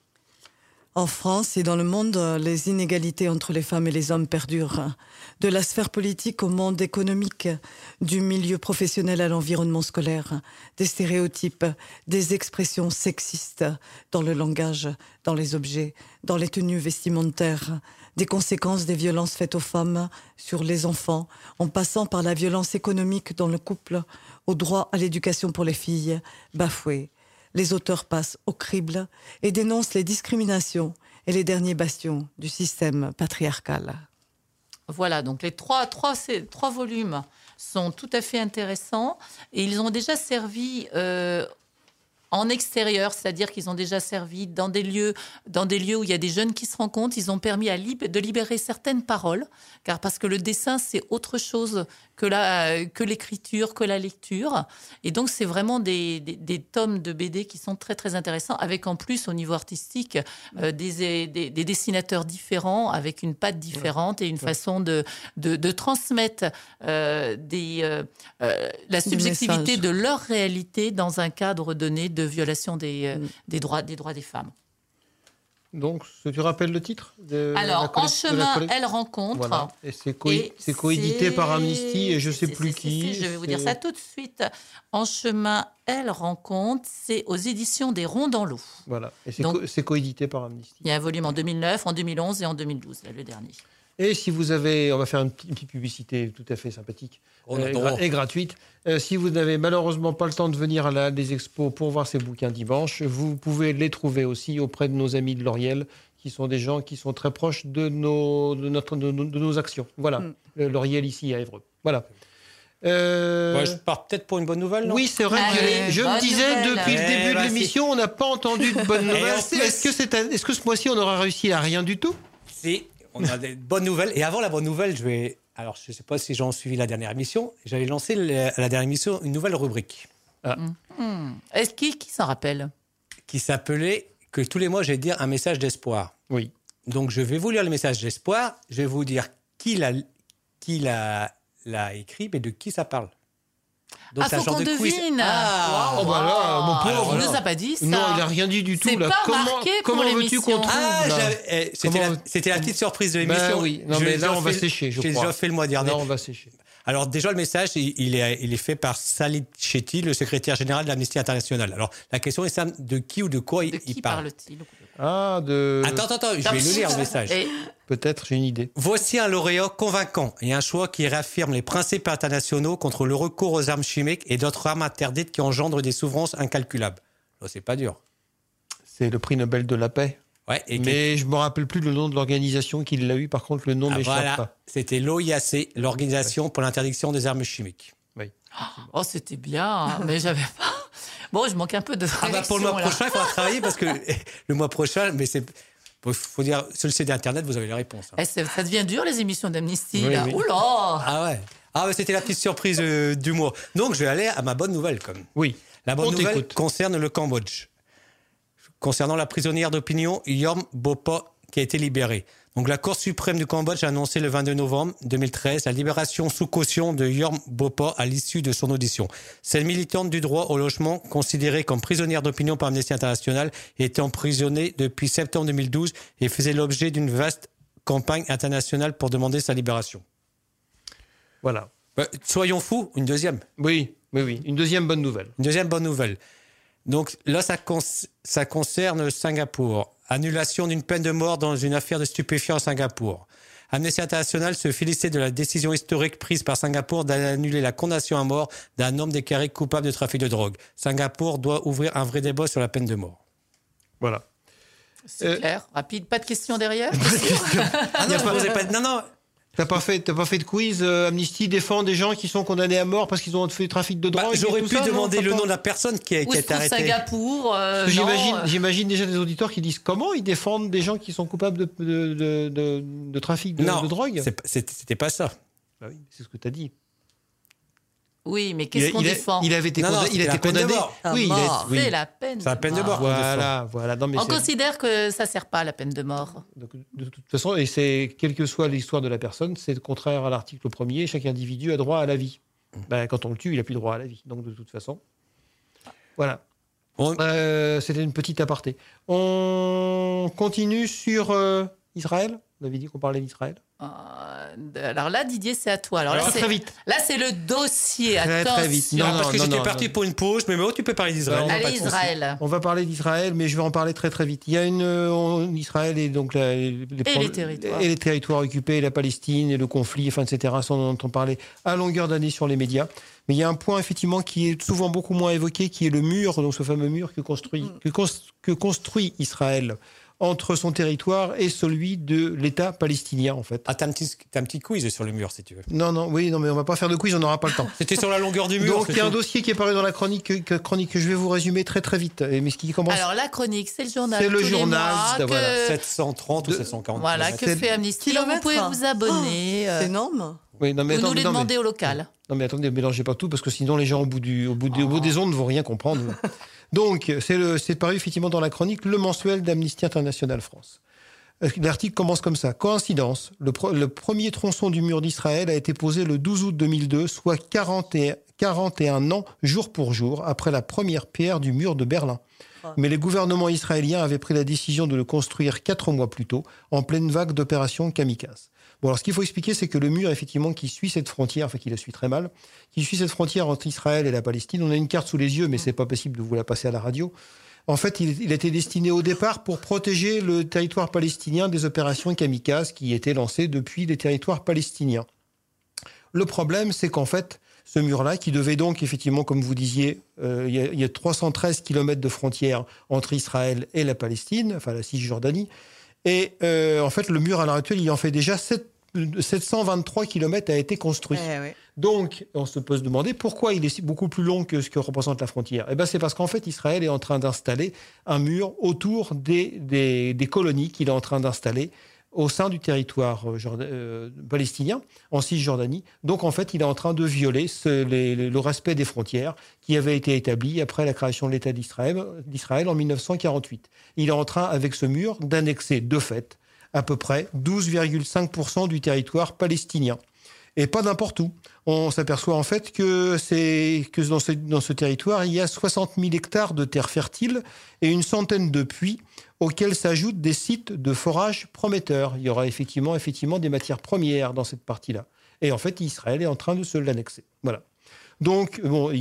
En France et dans le monde, les inégalités entre les femmes et les hommes perdurent. De la sphère politique au monde économique, du milieu professionnel à l'environnement scolaire, des stéréotypes, des expressions sexistes dans le langage, dans les objets, dans les tenues vestimentaires, des conséquences des violences faites aux femmes sur les enfants, en passant par la violence économique dans le couple, au droit à l'éducation pour les filles, bafoué. Les auteurs passent au crible et dénoncent les discriminations et les derniers bastions du système patriarcal. Voilà, donc les trois volumes sont tout à fait intéressants et ils ont déjà servi en extérieur, c'est-à-dire qu'ils ont déjà servi dans des lieux où il y a des jeunes qui se rencontrent. Ils ont permis de libérer certaines paroles, parce que le dessin, c'est autre chose que l'écriture, que la lecture. Et donc, c'est vraiment des tomes de BD qui sont très, très intéressants, avec en plus, au niveau artistique, des dessinateurs différents, avec une patte différente et une façon de transmettre la subjectivité de leur réalité dans un cadre donné de violation des droits des femmes. Donc, tu rappelles le titre Alors, En chemin, elle rencontre. Voilà. Et c'est coédité par Amnesty et je ne sais plus qui. Je vais vous dire ça tout de suite. En chemin, elle rencontre, c'est aux éditions des Ronds dans l'eau. Voilà. Et c'est coédité par Amnesty. Il y a un volume en 2009, en 2011 et en 2012, là, le dernier. Et si vous avez, on va faire une petite publicité tout à fait sympathique et gratuite. Si vous n'avez malheureusement pas le temps de venir à des expos pour voir ces bouquins dimanche, vous pouvez les trouver aussi auprès de nos amis de Lauriel, qui sont des gens qui sont très proches de nos actions. Voilà, Lauriel ici à Évreux. Voilà. Je pars peut-être pour une bonne nouvelle, non ? Oui, c'est vrai que je me disais depuis le début de l'émission, on n'a pas entendu de bonnes nouvelles. Est-ce que ce mois-ci, on aura réussi à rien du tout ? Si. On a des bonnes nouvelles. Et avant la bonne nouvelle, alors, je ne sais pas si j'en suivi la dernière émission. J'avais lancé à la dernière émission une nouvelle rubrique. Est-ce qui s'en rappelle ? Qui s'appelait, que tous les mois, j'allais dire un message d'espoir. Oui. Donc, je vais vous lire le message d'espoir. Je vais vous dire qui l'a écrit, mais de qui ça parle. Donc, faut qu'on devine. Là, mon pauvre. Il ne nous a pas dit ça. Non, il n'a rien dit du tout. C'est là. pas marqué comment pour veux-tu qu'on trouve C'était la petite surprise de l'émission. Oui. Non, mais là, on va sécher, je crois. J'ai déjà fait le mois dernier. Non, on va sécher. Alors déjà, le message, il est fait par Salih Chetty, le secrétaire général de l'Amnesty International. Alors, la question est simple, de qui ou de quoi il parle ? parle-t-il ? Attends, je vais le lire, le message. Peut-être, j'ai une idée. Voici un lauréat convaincant et un choix qui réaffirme les principes internationaux contre le recours aux armes chimiques et d'autres armes interdites qui engendrent des souffrances incalculables. Là, c'est pas dur. C'est le prix Nobel de la paix. Ouais, mais je ne me rappelle plus le nom de l'organisation qui l'a eu. Par contre, le nom m'échappe pas. C'était l'OIAC, l'Organisation pour l'interdiction des armes chimiques. Oui. Oh, c'était bien, mais j'avais pas... Bon, je manque un peu de réaction. Pour le mois prochain, il faudra travailler parce que le mois prochain, mais Il faut dire, sur le site d'Internet, vous avez les réponses. Hein. Ça devient dur, les émissions d'Amnesty, Oui, là. oui. Oula! Ah ouais. Ah ouais, c'était la petite surprise d'humour. Donc, je vais aller à ma bonne nouvelle, comme. Oui. La bonne On nouvelle t'écoute. concerne le Cambodge. Concernant la prisonnière d'opinion Yorm Bopa, qui a été libérée. Donc, la Cour suprême du Cambodge a annoncé le 22 novembre 2013 la libération sous caution de Yorm Bopa à l'issue de son audition. Cette militante du droit au logement, considérée comme prisonnière d'opinion par Amnesty International, était emprisonnée depuis septembre 2012 et faisait l'objet d'une vaste campagne internationale pour demander sa libération. Voilà. Soyons fous, une deuxième. Oui. Une deuxième bonne nouvelle. Une deuxième bonne nouvelle. Donc là, ça concerne Singapour. Annulation d'une peine de mort dans une affaire de stupéfiants à Singapour. Amnesty International se félicite de la décision historique prise par Singapour d'annuler la condamnation à mort d'un homme déclaré coupable de trafic de drogue. Singapour doit ouvrir un vrai débat sur la peine de mort. Voilà. C'est clair, rapide, pas de questions derrière. Non. T'as pas fait de quiz Amnesty défend des gens qui sont condamnés à mort parce qu'ils ont fait trafic de drogue. J'aurais pu demander non, le nom de la personne qui a Où se été trouve arrêtée. Singapour J'imagine déjà des auditeurs qui disent comment ils défendent des gens qui sont coupables de trafic de drogue. C'était pas ça. Bah oui, c'est ce que t'as dit. Oui, mais qu'est-ce qu'on défend? Il avait été Non, condamné. Il a c'était été la peine de condamné. mort. Oui, C'est la peine. C'est la peine de mort. Voilà. Non, mais On considère que ça sert pas à la peine de mort. donc, de toute façon, et c'est quelle que soit l'histoire de la personne, c'est contraire à l'article 1er. Chaque individu a droit à la vie. Quand on le tue, il n'a plus droit à la vie. Donc de toute façon, voilà. C'était une petite aparté. On continue sur Israël. On avait dit qu'on parlait d'Israël. Alors là, Didier, c'est à toi. Alors là, très vite. Là, c'est le dossier. Très, Attention. très vite. Non, parce que j'étais parti pour une pause, mais tu peux parler d'Israël. Non, Allez, Israël. On va parler d'Israël, mais je vais en parler très très vite. Il y a Israël et donc les territoires. et les territoires occupés, et la Palestine et le conflit, etc. Ça, on en entend parler à longueur d'année sur les médias. Mais il y a un point effectivement qui est souvent beaucoup moins évoqué, qui est le mur, donc ce fameux mur que construit Israël entre son territoire et celui de l'État palestinien, en fait. Ah, t'as un petit quiz sur le mur, si tu veux. Non, mais on va pas faire de quiz, on n'aura pas le temps. C'était sur la longueur du mur. Donc, il y a un dossier qui est paru dans la chronique que je vais vous résumer très très vite. Mais ce qui commence... Alors, la chronique, c'est le journal. C'est le tous les journal, mois voilà. 730 ou 740. Voilà, que fait Amnesty. Vous pouvez vous abonner. C'est énorme. Oui, non, mais Vous nous les demandez au local. Non, mais attendez, mélangez pas tout, parce que sinon les gens au bout des ondes ne vont rien comprendre. Donc, c'est paru effectivement dans la chronique, le mensuel d'Amnesty International France. L'article commence comme ça. Coïncidence, le premier tronçon du mur d'Israël a été posé le 12 août 2002, soit 41 ans, jour pour jour, après la première pierre du mur de Berlin. Mais les gouvernements israéliens avaient pris la décision de le construire 4 mois plus tôt, en pleine vague d'opérations kamikazes. Bon, alors ce qu'il faut expliquer, c'est que le mur, effectivement, qui suit cette frontière, enfin qui la suit très mal, qui suit cette frontière entre Israël et la Palestine, on a une carte sous les yeux, mais c'est pas possible de vous la passer à la radio. En fait, il était destiné au départ pour protéger le territoire palestinien des opérations kamikazes qui étaient lancées depuis les territoires palestiniens. Le problème, c'est qu'en fait, ce mur-là, qui devait donc, effectivement, comme vous disiez, il y a 313 kilomètres de frontière entre Israël et la Palestine, enfin la Cisjordanie, et en fait, le mur, à l'heure actuelle, il en fait déjà 723 kilomètres a été construit. Oui. Donc, on se peut se demander pourquoi il est beaucoup plus long que ce que représente la frontière. Eh ben, c'est parce qu'en fait, Israël est en train d'installer un mur autour des colonies qu'il est en train d'installer au sein du territoire palestinien, en Cisjordanie. Donc, en fait, il est en train de violer le respect des frontières qui avaient été établies après la création de l'État d'Israël en 1948. Il est en train, avec ce mur, d'annexer de fait à peu près 12,5% du territoire palestinien. Et pas n'importe où. On s'aperçoit en fait que dans ce territoire, il y a 60 000 hectares de terres fertiles et une centaine de puits auxquels s'ajoutent des sites de forage prometteurs. Il y aura effectivement des matières premières dans cette partie-là. Et en fait, Israël est en train de se l'annexer. Voilà. Donc, bon,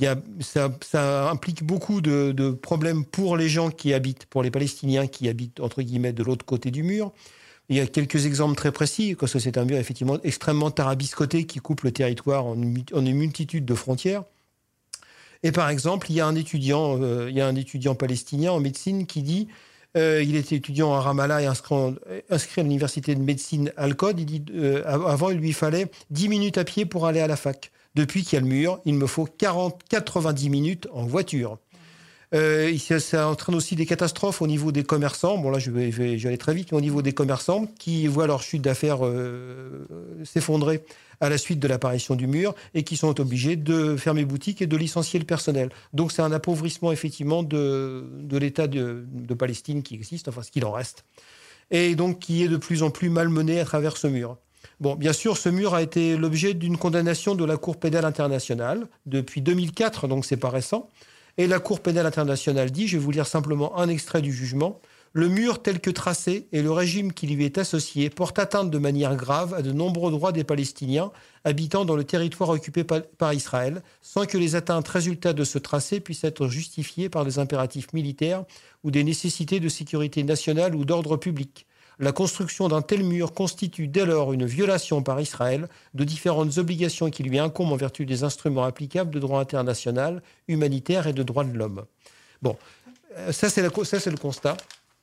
ça implique beaucoup de problèmes pour les gens qui habitent, pour les Palestiniens qui habitent, entre guillemets, de l'autre côté du mur. Il y a quelques exemples très précis, parce que c'est un mur effectivement extrêmement tarabiscoté qui coupe le territoire en une multitude de frontières. Et par exemple, il y a un étudiant palestinien en médecine qui dit, il était étudiant à Ramallah et inscrit à l'université de médecine Al-Qod, il dit, avant il lui fallait 10 minutes à pied pour aller à la fac. Depuis qu'il y a le mur, il me faut 90 minutes en voiture. Ça entraîne aussi des catastrophes au niveau des commerçants. Bon, là, je vais aller très vite, mais au niveau des commerçants qui voient leur chiffre d'affaires s'effondrer à la suite de l'apparition du mur et qui sont obligés de fermer boutique et de licencier le personnel. Donc, c'est un appauvrissement, effectivement, de l'État de Palestine qui existe, enfin, ce qu'il en reste, et donc qui est de plus en plus malmené à travers ce mur. Bon, bien sûr, ce mur a été l'objet d'une condamnation de la Cour pénale internationale depuis 2004, donc c'est pas récent. Et la Cour pénale internationale dit, je vais vous lire simplement un extrait du jugement, « Le mur tel que tracé et le régime qui lui est associé portent atteinte de manière grave à de nombreux droits des Palestiniens habitant dans le territoire occupé par Israël, sans que les atteintes résultats de ce tracé puissent être justifiées par des impératifs militaires ou des nécessités de sécurité nationale ou d'ordre public. La construction d'un tel mur constitue dès lors une violation par Israël de différentes obligations qui lui incombent en vertu des instruments applicables de droit international, humanitaire et de droits de l'homme. » Bon, ça c'est le constat.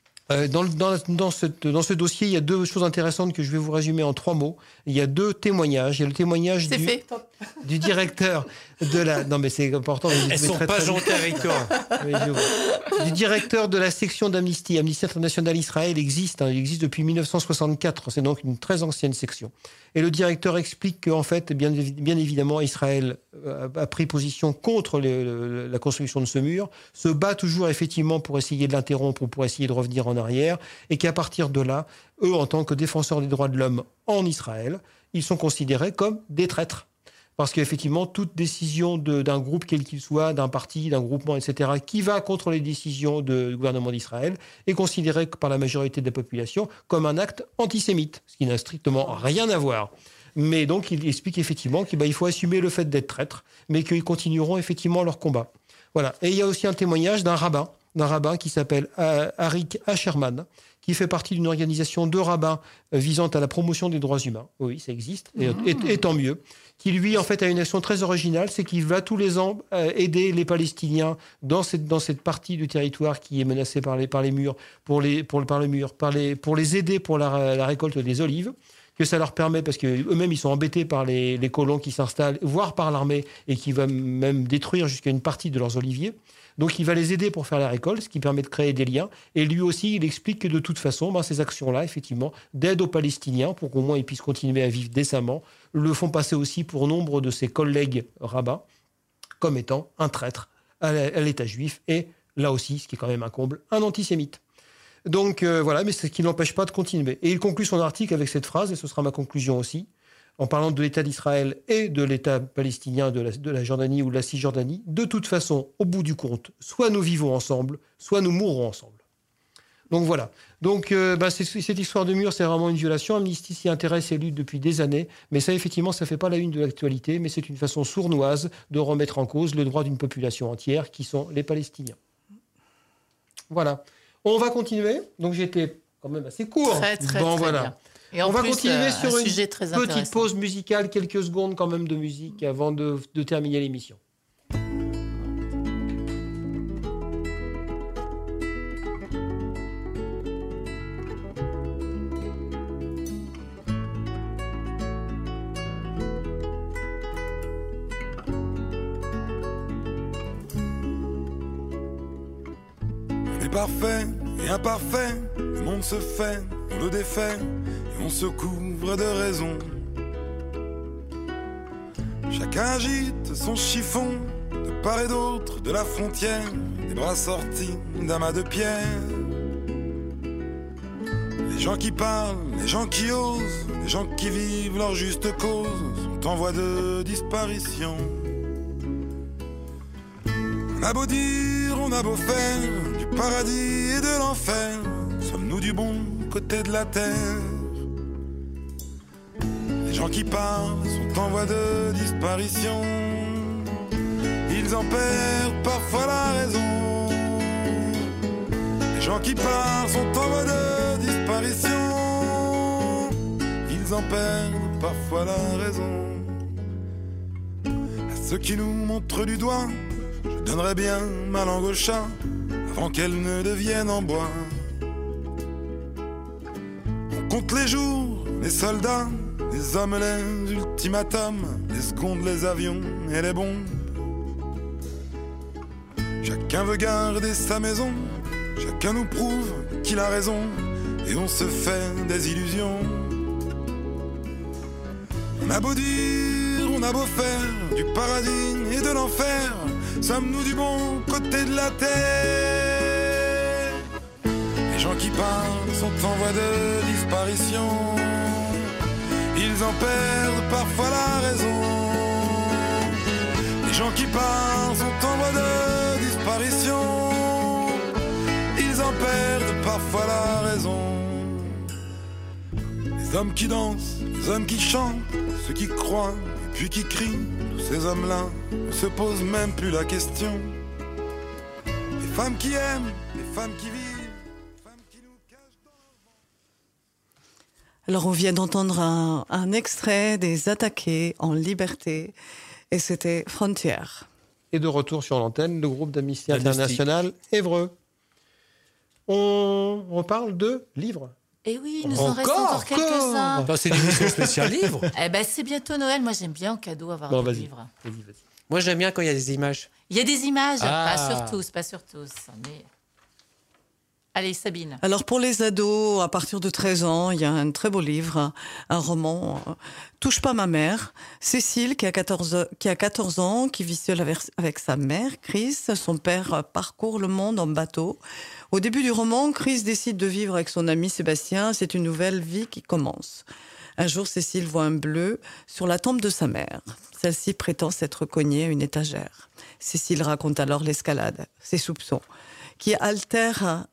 Dans ce dossier, il y a deux choses intéressantes que je vais vous résumer en 3 mots. Il y a 2 témoignages. Il y a le témoignage du directeur de la... Non, mais c'est important. Elles sont pas gentilles avec toi. Oui, du directeur de la section d'Amnesty. Amnesty International Israël existe. Il existe depuis 1964. C'est donc une très ancienne section. Et le directeur explique qu'en fait, bien évidemment, Israël a pris position contre la construction de ce mur, se bat toujours effectivement pour essayer de l'interrompre ou pour essayer de revenir en arrière, et qu'à partir de là, eux, en tant que défenseurs des droits de l'homme en Israël, ils sont considérés comme des traîtres. Parce qu'effectivement, toute décision d'un groupe, quel qu'il soit, d'un parti, d'un groupement, etc., qui va contre les décisions du gouvernement d'Israël, est considérée par la majorité de la population comme un acte antisémite, ce qui n'a strictement rien à voir. Mais donc, il explique effectivement qu'il faut assumer le fait d'être traître, mais qu'ils continueront effectivement leur combat. Voilà. Et il y a aussi un témoignage d'un rabbin qui s'appelle Arik Asherman, qui fait partie d'une organisation de rabbins visant à la promotion des droits humains. Oui, ça existe, et tant mieux. Qui, lui, en fait, a une action très originale, c'est qu'il va tous les ans aider les Palestiniens dans cette partie du territoire qui est menacée par les murs, pour les aider pour la récolte des olives, que ça leur permet, parce qu'eux-mêmes, ils sont embêtés par les colons qui s'installent, voire par l'armée, et qui va même détruire jusqu'à une partie de leurs oliviers. Donc, il va les aider pour faire la récolte, ce qui permet de créer des liens. Et lui aussi, il explique que de toute façon, ces actions-là, effectivement, d'aide aux Palestiniens, pour qu'au moins ils puissent continuer à vivre décemment, le font passer aussi pour nombre de ses collègues rabbins comme étant un traître à l'État juif. Et là aussi, ce qui est quand même un comble, un antisémite. Donc voilà, mais c'est ce qui n'empêche pas de continuer. Et il conclut son article avec cette phrase, et ce sera ma conclusion aussi, en parlant de l'État d'Israël et de l'État palestinien de la Jordanie ou de la Cisjordanie. De toute façon, au bout du compte, soit nous vivons ensemble, soit nous mourrons ensemble. Donc voilà. Donc cette histoire de mur, c'est vraiment une violation. Amnesty s'y intéresse et lutte depuis des années, mais ça, effectivement, ça ne fait pas la une de l'actualité, mais c'est une façon sournoise de remettre en cause le droit d'une population entière, qui sont les Palestiniens. Voilà. On va continuer. Donc j'étais quand même assez court. Très voilà. bien. Et on va continuer sur une petite pause musicale, quelques secondes quand même de musique avant de terminer l'émission. On est parfait et imparfait, le monde se fait, on le défait. On se couvre de raison. Chacun agite son chiffon de part et d'autre de la frontière, les bras sortis d'un mât de pierre. Les gens qui parlent, les gens qui osent, les gens qui vivent leur juste cause sont en voie de disparition. On a beau dire, on a beau faire, du paradis et de l'enfer, sommes-nous du bon côté de la terre? Les gens qui parlent sont en voie de disparition. Ils en perdent parfois la raison. Les gens qui parlent sont en voie de disparition. Ils en perdent parfois la raison. À ceux qui nous montrent du doigt, je donnerais bien ma langue au chat avant qu'elle ne devienne en bois. On compte les jours, les soldats, les hommes, les ultimatums, les secondes, les avions et les bombes. Chacun veut garder sa maison, chacun nous prouve qu'il a raison, et on se fait des illusions. On a beau dire, on a beau faire, du paradis et de l'enfer, sommes-nous du bon côté de la terre? Les gens qui parlent sont en voie de disparition, ils en perdent parfois la raison. Les gens qui parlent sont en voie de disparition, ils en perdent parfois la raison. Les hommes qui dansent, les hommes qui chantent, ceux qui croient et puis qui crient, tous ces hommes-là ne se posent même plus la question. Les femmes qui aiment, les femmes qui vivent, les femmes qui nous cachent dans... Alors on vient d'entendre un extrait des Attaqués en liberté, et c'était Frontières. Et de retour sur l'antenne, le groupe d'Amnesty International Évreux. On reparle de livres. Et oui, il nous en reste encore quelques-uns. C'est une émission spéciale livre. Eh ben, c'est bientôt Noël. Moi, j'aime bien en cadeau avoir des livres. Vas-y. Moi, j'aime bien quand il y a des images. Il y a des images, pas sur tous. Mais... Allez, Sabine. Alors pour les ados, à partir de 13 ans, il y a un très beau livre, un roman, Touche pas ma mère. Cécile, qui a 14 ans, qui vit seule avec sa mère, Chris. Son père parcourt le monde en bateau. Au début du roman, Chris décide de vivre avec son ami Sébastien. C'est une nouvelle vie qui commence. Un jour, Cécile voit un bleu sur la tombe de sa mère. Celle-ci prétend s'être cognée à une étagère. Cécile raconte alors l'escalade, ses soupçons, qui alternent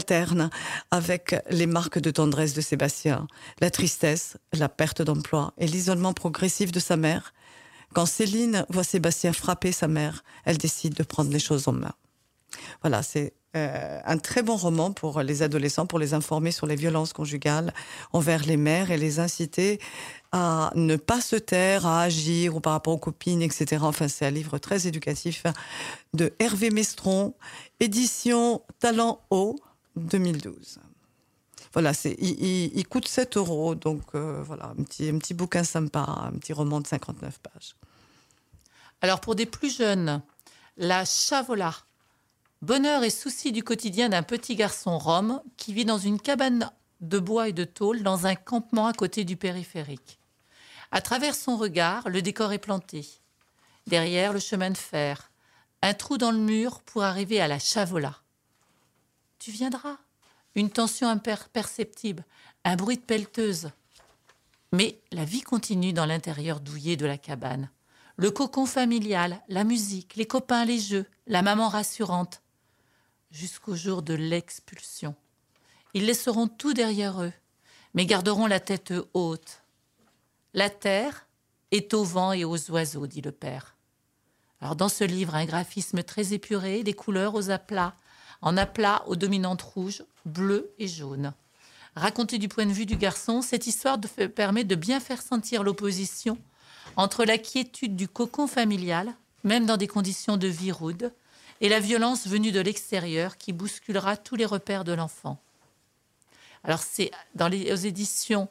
avec les marques de tendresse de Sébastien, la tristesse, la perte d'emploi et l'isolement progressif de sa mère. Quand Céline voit Sébastien frapper sa mère, elle décide de prendre les choses en main. Voilà, c'est un très bon roman pour les adolescents, pour les informer sur les violences conjugales envers les mères et les inciter à ne pas se taire, à agir ou par rapport aux copines, etc. Enfin, c'est un livre très éducatif de Hervé Mestron, édition Talent Haut, 2012. Voilà, il coûte 7 €, donc voilà, un petit bouquin sympa, un petit roman de 59 pages. Alors pour des plus jeunes, La Chavola, bonheur et soucis du quotidien d'un petit garçon rome qui vit dans une cabane de bois et de tôle dans un campement à côté du périphérique. À travers son regard, le décor est planté. Derrière, le chemin de fer, un trou dans le mur pour arriver à la Chavola. Tu viendras. Une tension imperceptible, un bruit de pelleteuse. Mais la vie continue dans l'intérieur douillet de la cabane. Le cocon familial, la musique, les copains, les jeux, la maman rassurante. Jusqu'au jour de l'expulsion. Ils laisseront tout derrière eux, mais garderont la tête haute. La terre est au vent et aux oiseaux, dit le père. Alors dans ce livre, un graphisme très épuré, des couleurs aux aplats, en aplat aux dominantes rouges, bleues et jaunes. Racontée du point de vue du garçon, cette histoire permet de bien faire sentir l'opposition entre la quiétude du cocon familial, même dans des conditions de vie rudes, et la violence venue de l'extérieur qui bousculera tous les repères de l'enfant. Alors c'est aux éditions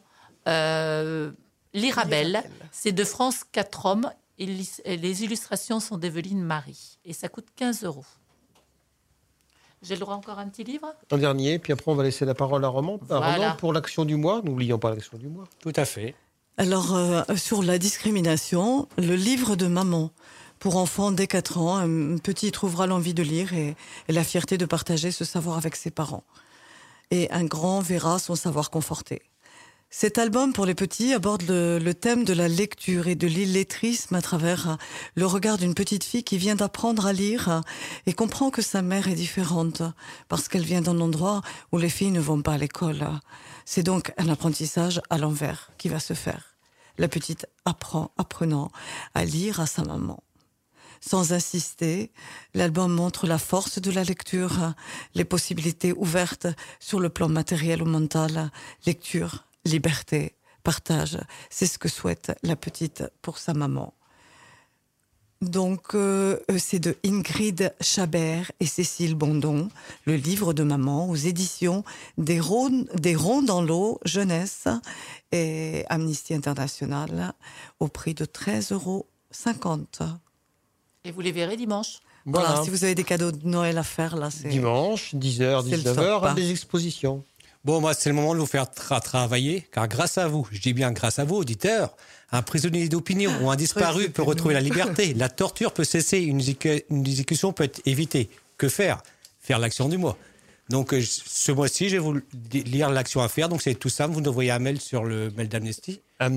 L'Irabelle, c'est de France 4 hommes, et les illustrations sont d'Evelyne Marie, et ça coûte 15 €. J'ai le droit encore à un petit livre ? Un dernier, puis après on va laisser la parole à Roman pour l'action du mois. N'oublions pas l'action du mois. Tout à fait. Alors, sur la discrimination, le livre de maman pour enfants dès 4 ans, un petit trouvera l'envie de lire et la fierté de partager ce savoir avec ses parents. Et un grand verra son savoir conforté. Cet album pour les petits aborde le thème de la lecture et de l'illettrisme à travers le regard d'une petite fille qui vient d'apprendre à lire et comprend que sa mère est différente parce qu'elle vient d'un endroit où les filles ne vont pas à l'école. C'est donc un apprentissage à l'envers qui va se faire. La petite apprenant à lire à sa maman. Sans insister, l'album montre la force de la lecture, les possibilités ouvertes sur le plan matériel ou mental, lecture, liberté, partage, c'est ce que souhaite la petite pour sa maman. Donc, c'est de Ingrid Chabert et Cécile Bondon, le livre de maman aux éditions des Ronds dans l'eau, jeunesse et Amnesty International, au prix de 13,50 €. Et vous les verrez dimanche. Voilà, si vous avez des cadeaux de Noël à faire, là, c'est... Dimanche, 10h, 19h, des expositions. Bon, moi, c'est le moment de vous faire travailler, car grâce à vous, je dis bien grâce à vous, auditeurs, un prisonnier d'opinion ou un disparu peut retrouver la liberté. La torture peut cesser, une exécution peut être évitée. Que faire ? Faire l'action du mois. Donc, ce mois-ci, je vais vous lire l'action à faire. Donc, c'est tout simple. Vous nous envoyez un mail sur le mail d'Amnesty.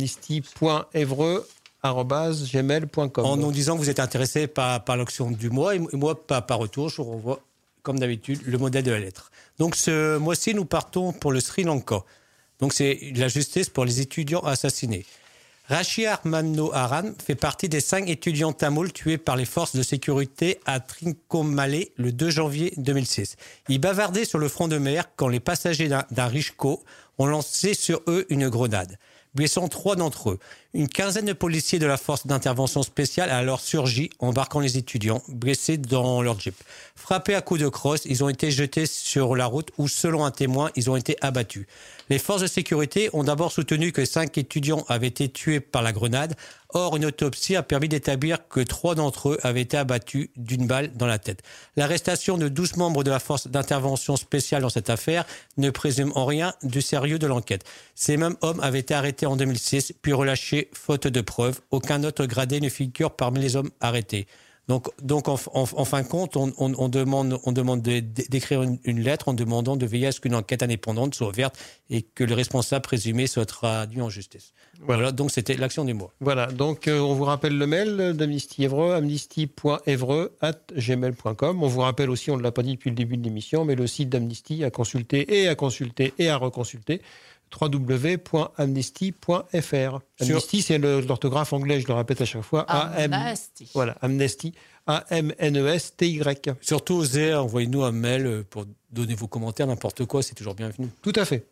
amnesty.evreux@gmail.com. En nous disant que vous êtes intéressé par l'action du mois. Et moi, par retour, je vous renvoie, comme d'habitude, le modèle de la lettre. Donc, ce mois-ci, nous partons pour le Sri Lanka. Donc, c'est la justice pour les étudiants assassinés. Rashia Manoharan fait partie des 5 étudiants tamouls tués par les forces de sécurité à Trincomalee le 2 janvier 2006. Ils bavardaient sur le front de mer quand les passagers d'un Richco ont lancé sur eux une grenade, blessant 3 d'entre eux. Une quinzaine de policiers de la force d'intervention spéciale a alors surgi, embarquant les étudiants, blessés dans leur jeep. Frappés à coups de crosse, ils ont été jetés sur la route où, selon un témoin, ils ont été abattus. Les forces de sécurité ont d'abord soutenu que 5 étudiants avaient été tués par la grenade. Or, une autopsie a permis d'établir que 3 d'entre eux avaient été abattus d'une balle dans la tête. L'arrestation de 12 membres de la force d'intervention spéciale dans cette affaire ne présume en rien du sérieux de l'enquête. Ces mêmes hommes avaient été arrêtés en 2006, puis relâchés faute de preuves. Aucun autre gradé ne figure parmi les hommes arrêtés. Donc en fin de compte, on demande d'écrire une lettre en demandant de veiller à ce qu'une enquête indépendante soit ouverte et que le responsable présumé soit traduit en justice. Voilà, donc c'était l'action du mois. Voilà, donc on vous rappelle le mail d'Amnesty Évreux, amnesty.evreux@gmail.com. On vous rappelle aussi, on ne l'a pas dit depuis le début de l'émission, mais le site d'Amnesty à consulter et à reconsulter. www.amnesty.fr. Amnesty, c'est l'orthographe anglais, je le répète à chaque fois. Amnesty. Voilà, Amnesty. A-M-N-E-S-T-Y. Surtout, osez, envoyez-nous un mail pour donner vos commentaires, n'importe quoi, c'est toujours bienvenu. Tout à fait.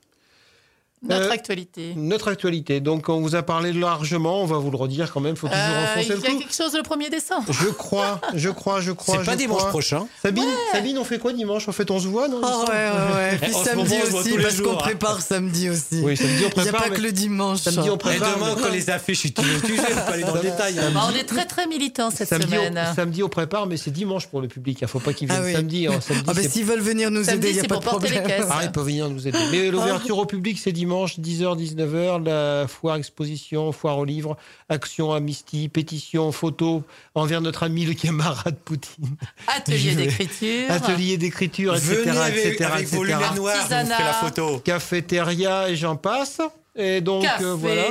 Notre actualité. Notre actualité. Donc, on vous a parlé largement. On va vous le redire quand même. Il faut toujours enfoncer le Il y a clou. quelque chose le 1er décembre. Je crois. C'est pas dimanche prochain. Sabine, on fait quoi dimanche? On fait on se voit, non? Ouais. Puis En ce samedi moment, on se voit aussi, tous les parce qu'on jours. prépare samedi aussi. Oui, samedi, on Il n'y a prépare. pas que le dimanche. Samedi, on Et prépare. demain, quand les affiches, tu sais, on peut aller dans le détail. hein. Bah, on est très très militants cette Samedi, semaine. samedi, on prépare, mais c'est dimanche pour le public. Il ne faut pas qu'ils viennent Ah oui. samedi. Samedi, Ah ben, c'est- s'ils veulent venir nous Samedi, aider, il n'y a c'est pas pour de porter les problème. caisses. Ah, ils peuvent venir nous aider. Mais l'ouverture au public, c'est dimanche, 10h, 19h. La foire exposition, foire aux livres, action Amnesty, pétition, photo envers notre ami le camarade Poutine. Atelier d'écriture. Atelier d'écriture, etc. Venez avec etc. vos lunettes noires, vous Artisanat. ferez la photo. Cafétéria et j'en passe. Et donc, Café. voilà.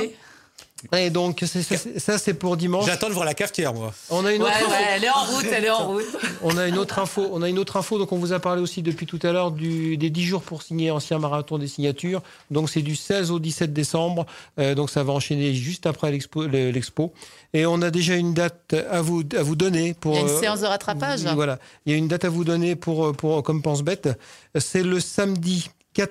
Et donc, ça, c'est pour dimanche. J'attends de voir la cafetière, moi. On a une autre info. elle est en route. On a une autre info. Donc, on vous a parlé aussi depuis tout à l'heure des 10 jours pour signer ancien marathon des signatures. Donc, c'est du 16 au 17 décembre. Donc, ça va enchaîner juste après l'expo. Et on a déjà une date à vous donner pour. Il y a une séance de rattrapage. Voilà. Il y a une date à vous donner pour comme pense-bête. C'est le samedi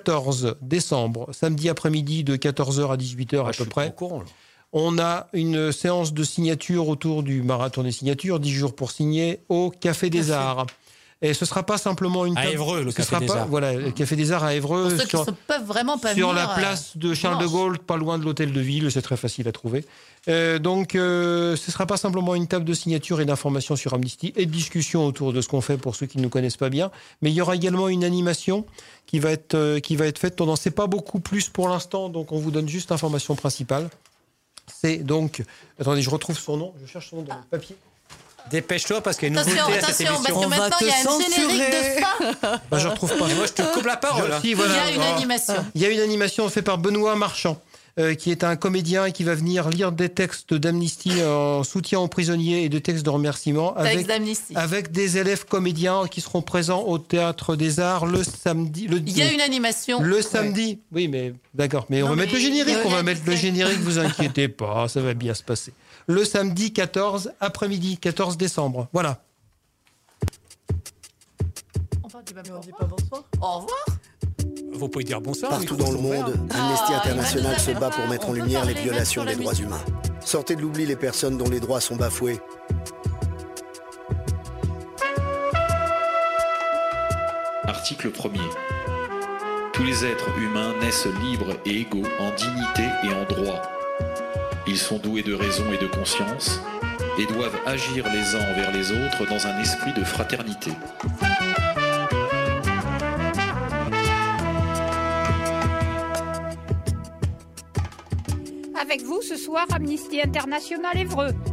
14 décembre, samedi après-midi de 14h à 18h à peu près. Au courant, là. On a une séance de signature autour du marathon des signatures, 10 jours pour signer, au Café des Arts. Et ce ne sera pas simplement une À table. Évreux, le Ce Café sera des pas- Arts. Voilà, le Café des Arts à Évreux. Pour ceux qui ne peuvent vraiment pas venir. Sur la place de Charles de Gaulle, pas loin de l'hôtel de ville, c'est très facile à trouver. Donc, ce ne sera pas simplement une table de signature et d'information sur Amnesty et de discussion autour de ce qu'on fait pour ceux qui ne nous connaissent pas bien. Mais il y aura également une animation qui va être faite. On n'en sait pas beaucoup plus pour l'instant, donc on vous donne juste l'information principale. C'est donc... Attendez, je retrouve son nom. Je cherche son nom dans le papier. Dépêche-toi parce qu'il y a une Attention, nouveauté à cette attention, parce émission. que On va maintenant te il y a un générique censurer. de fin. Bah, je retrouve pas. Moi, je te coupe la parole. hein. Si, Il voilà. y a une animation. Il y a une animation faite par Benoît Marchand, qui est un comédien et qui va venir lire des textes d'Amnesty en soutien aux prisonniers et des textes de remerciement Texte d'Amnesty. avec des élèves comédiens qui seront présents au Théâtre des Arts le samedi. Il y a une animation. Le samedi. Oui, mais d'accord. Mais on va Non, mettre le mais générique. il y On a va mettre le générique. Vous inquiétez pas, ça va bien se passer. Le samedi 14 après-midi, 14 décembre. Voilà. On dit pas bonsoir. Au revoir. Vous pouvez dire bonsoir. Partout micro dans le sont ouverts. monde, Amnesty Ah, International il va se nous bat appeler pour mettre en on peut lumière les parler même violations sur la des droits musique. humains. Sortez de l'oubli les personnes dont les droits sont bafoués. Article 1er. Tous les êtres humains naissent libres et égaux en dignité et en droit. Ils sont doués de raison et de conscience et doivent agir les uns envers les autres dans un esprit de fraternité. Avec vous ce soir, Amnesty International Évreux.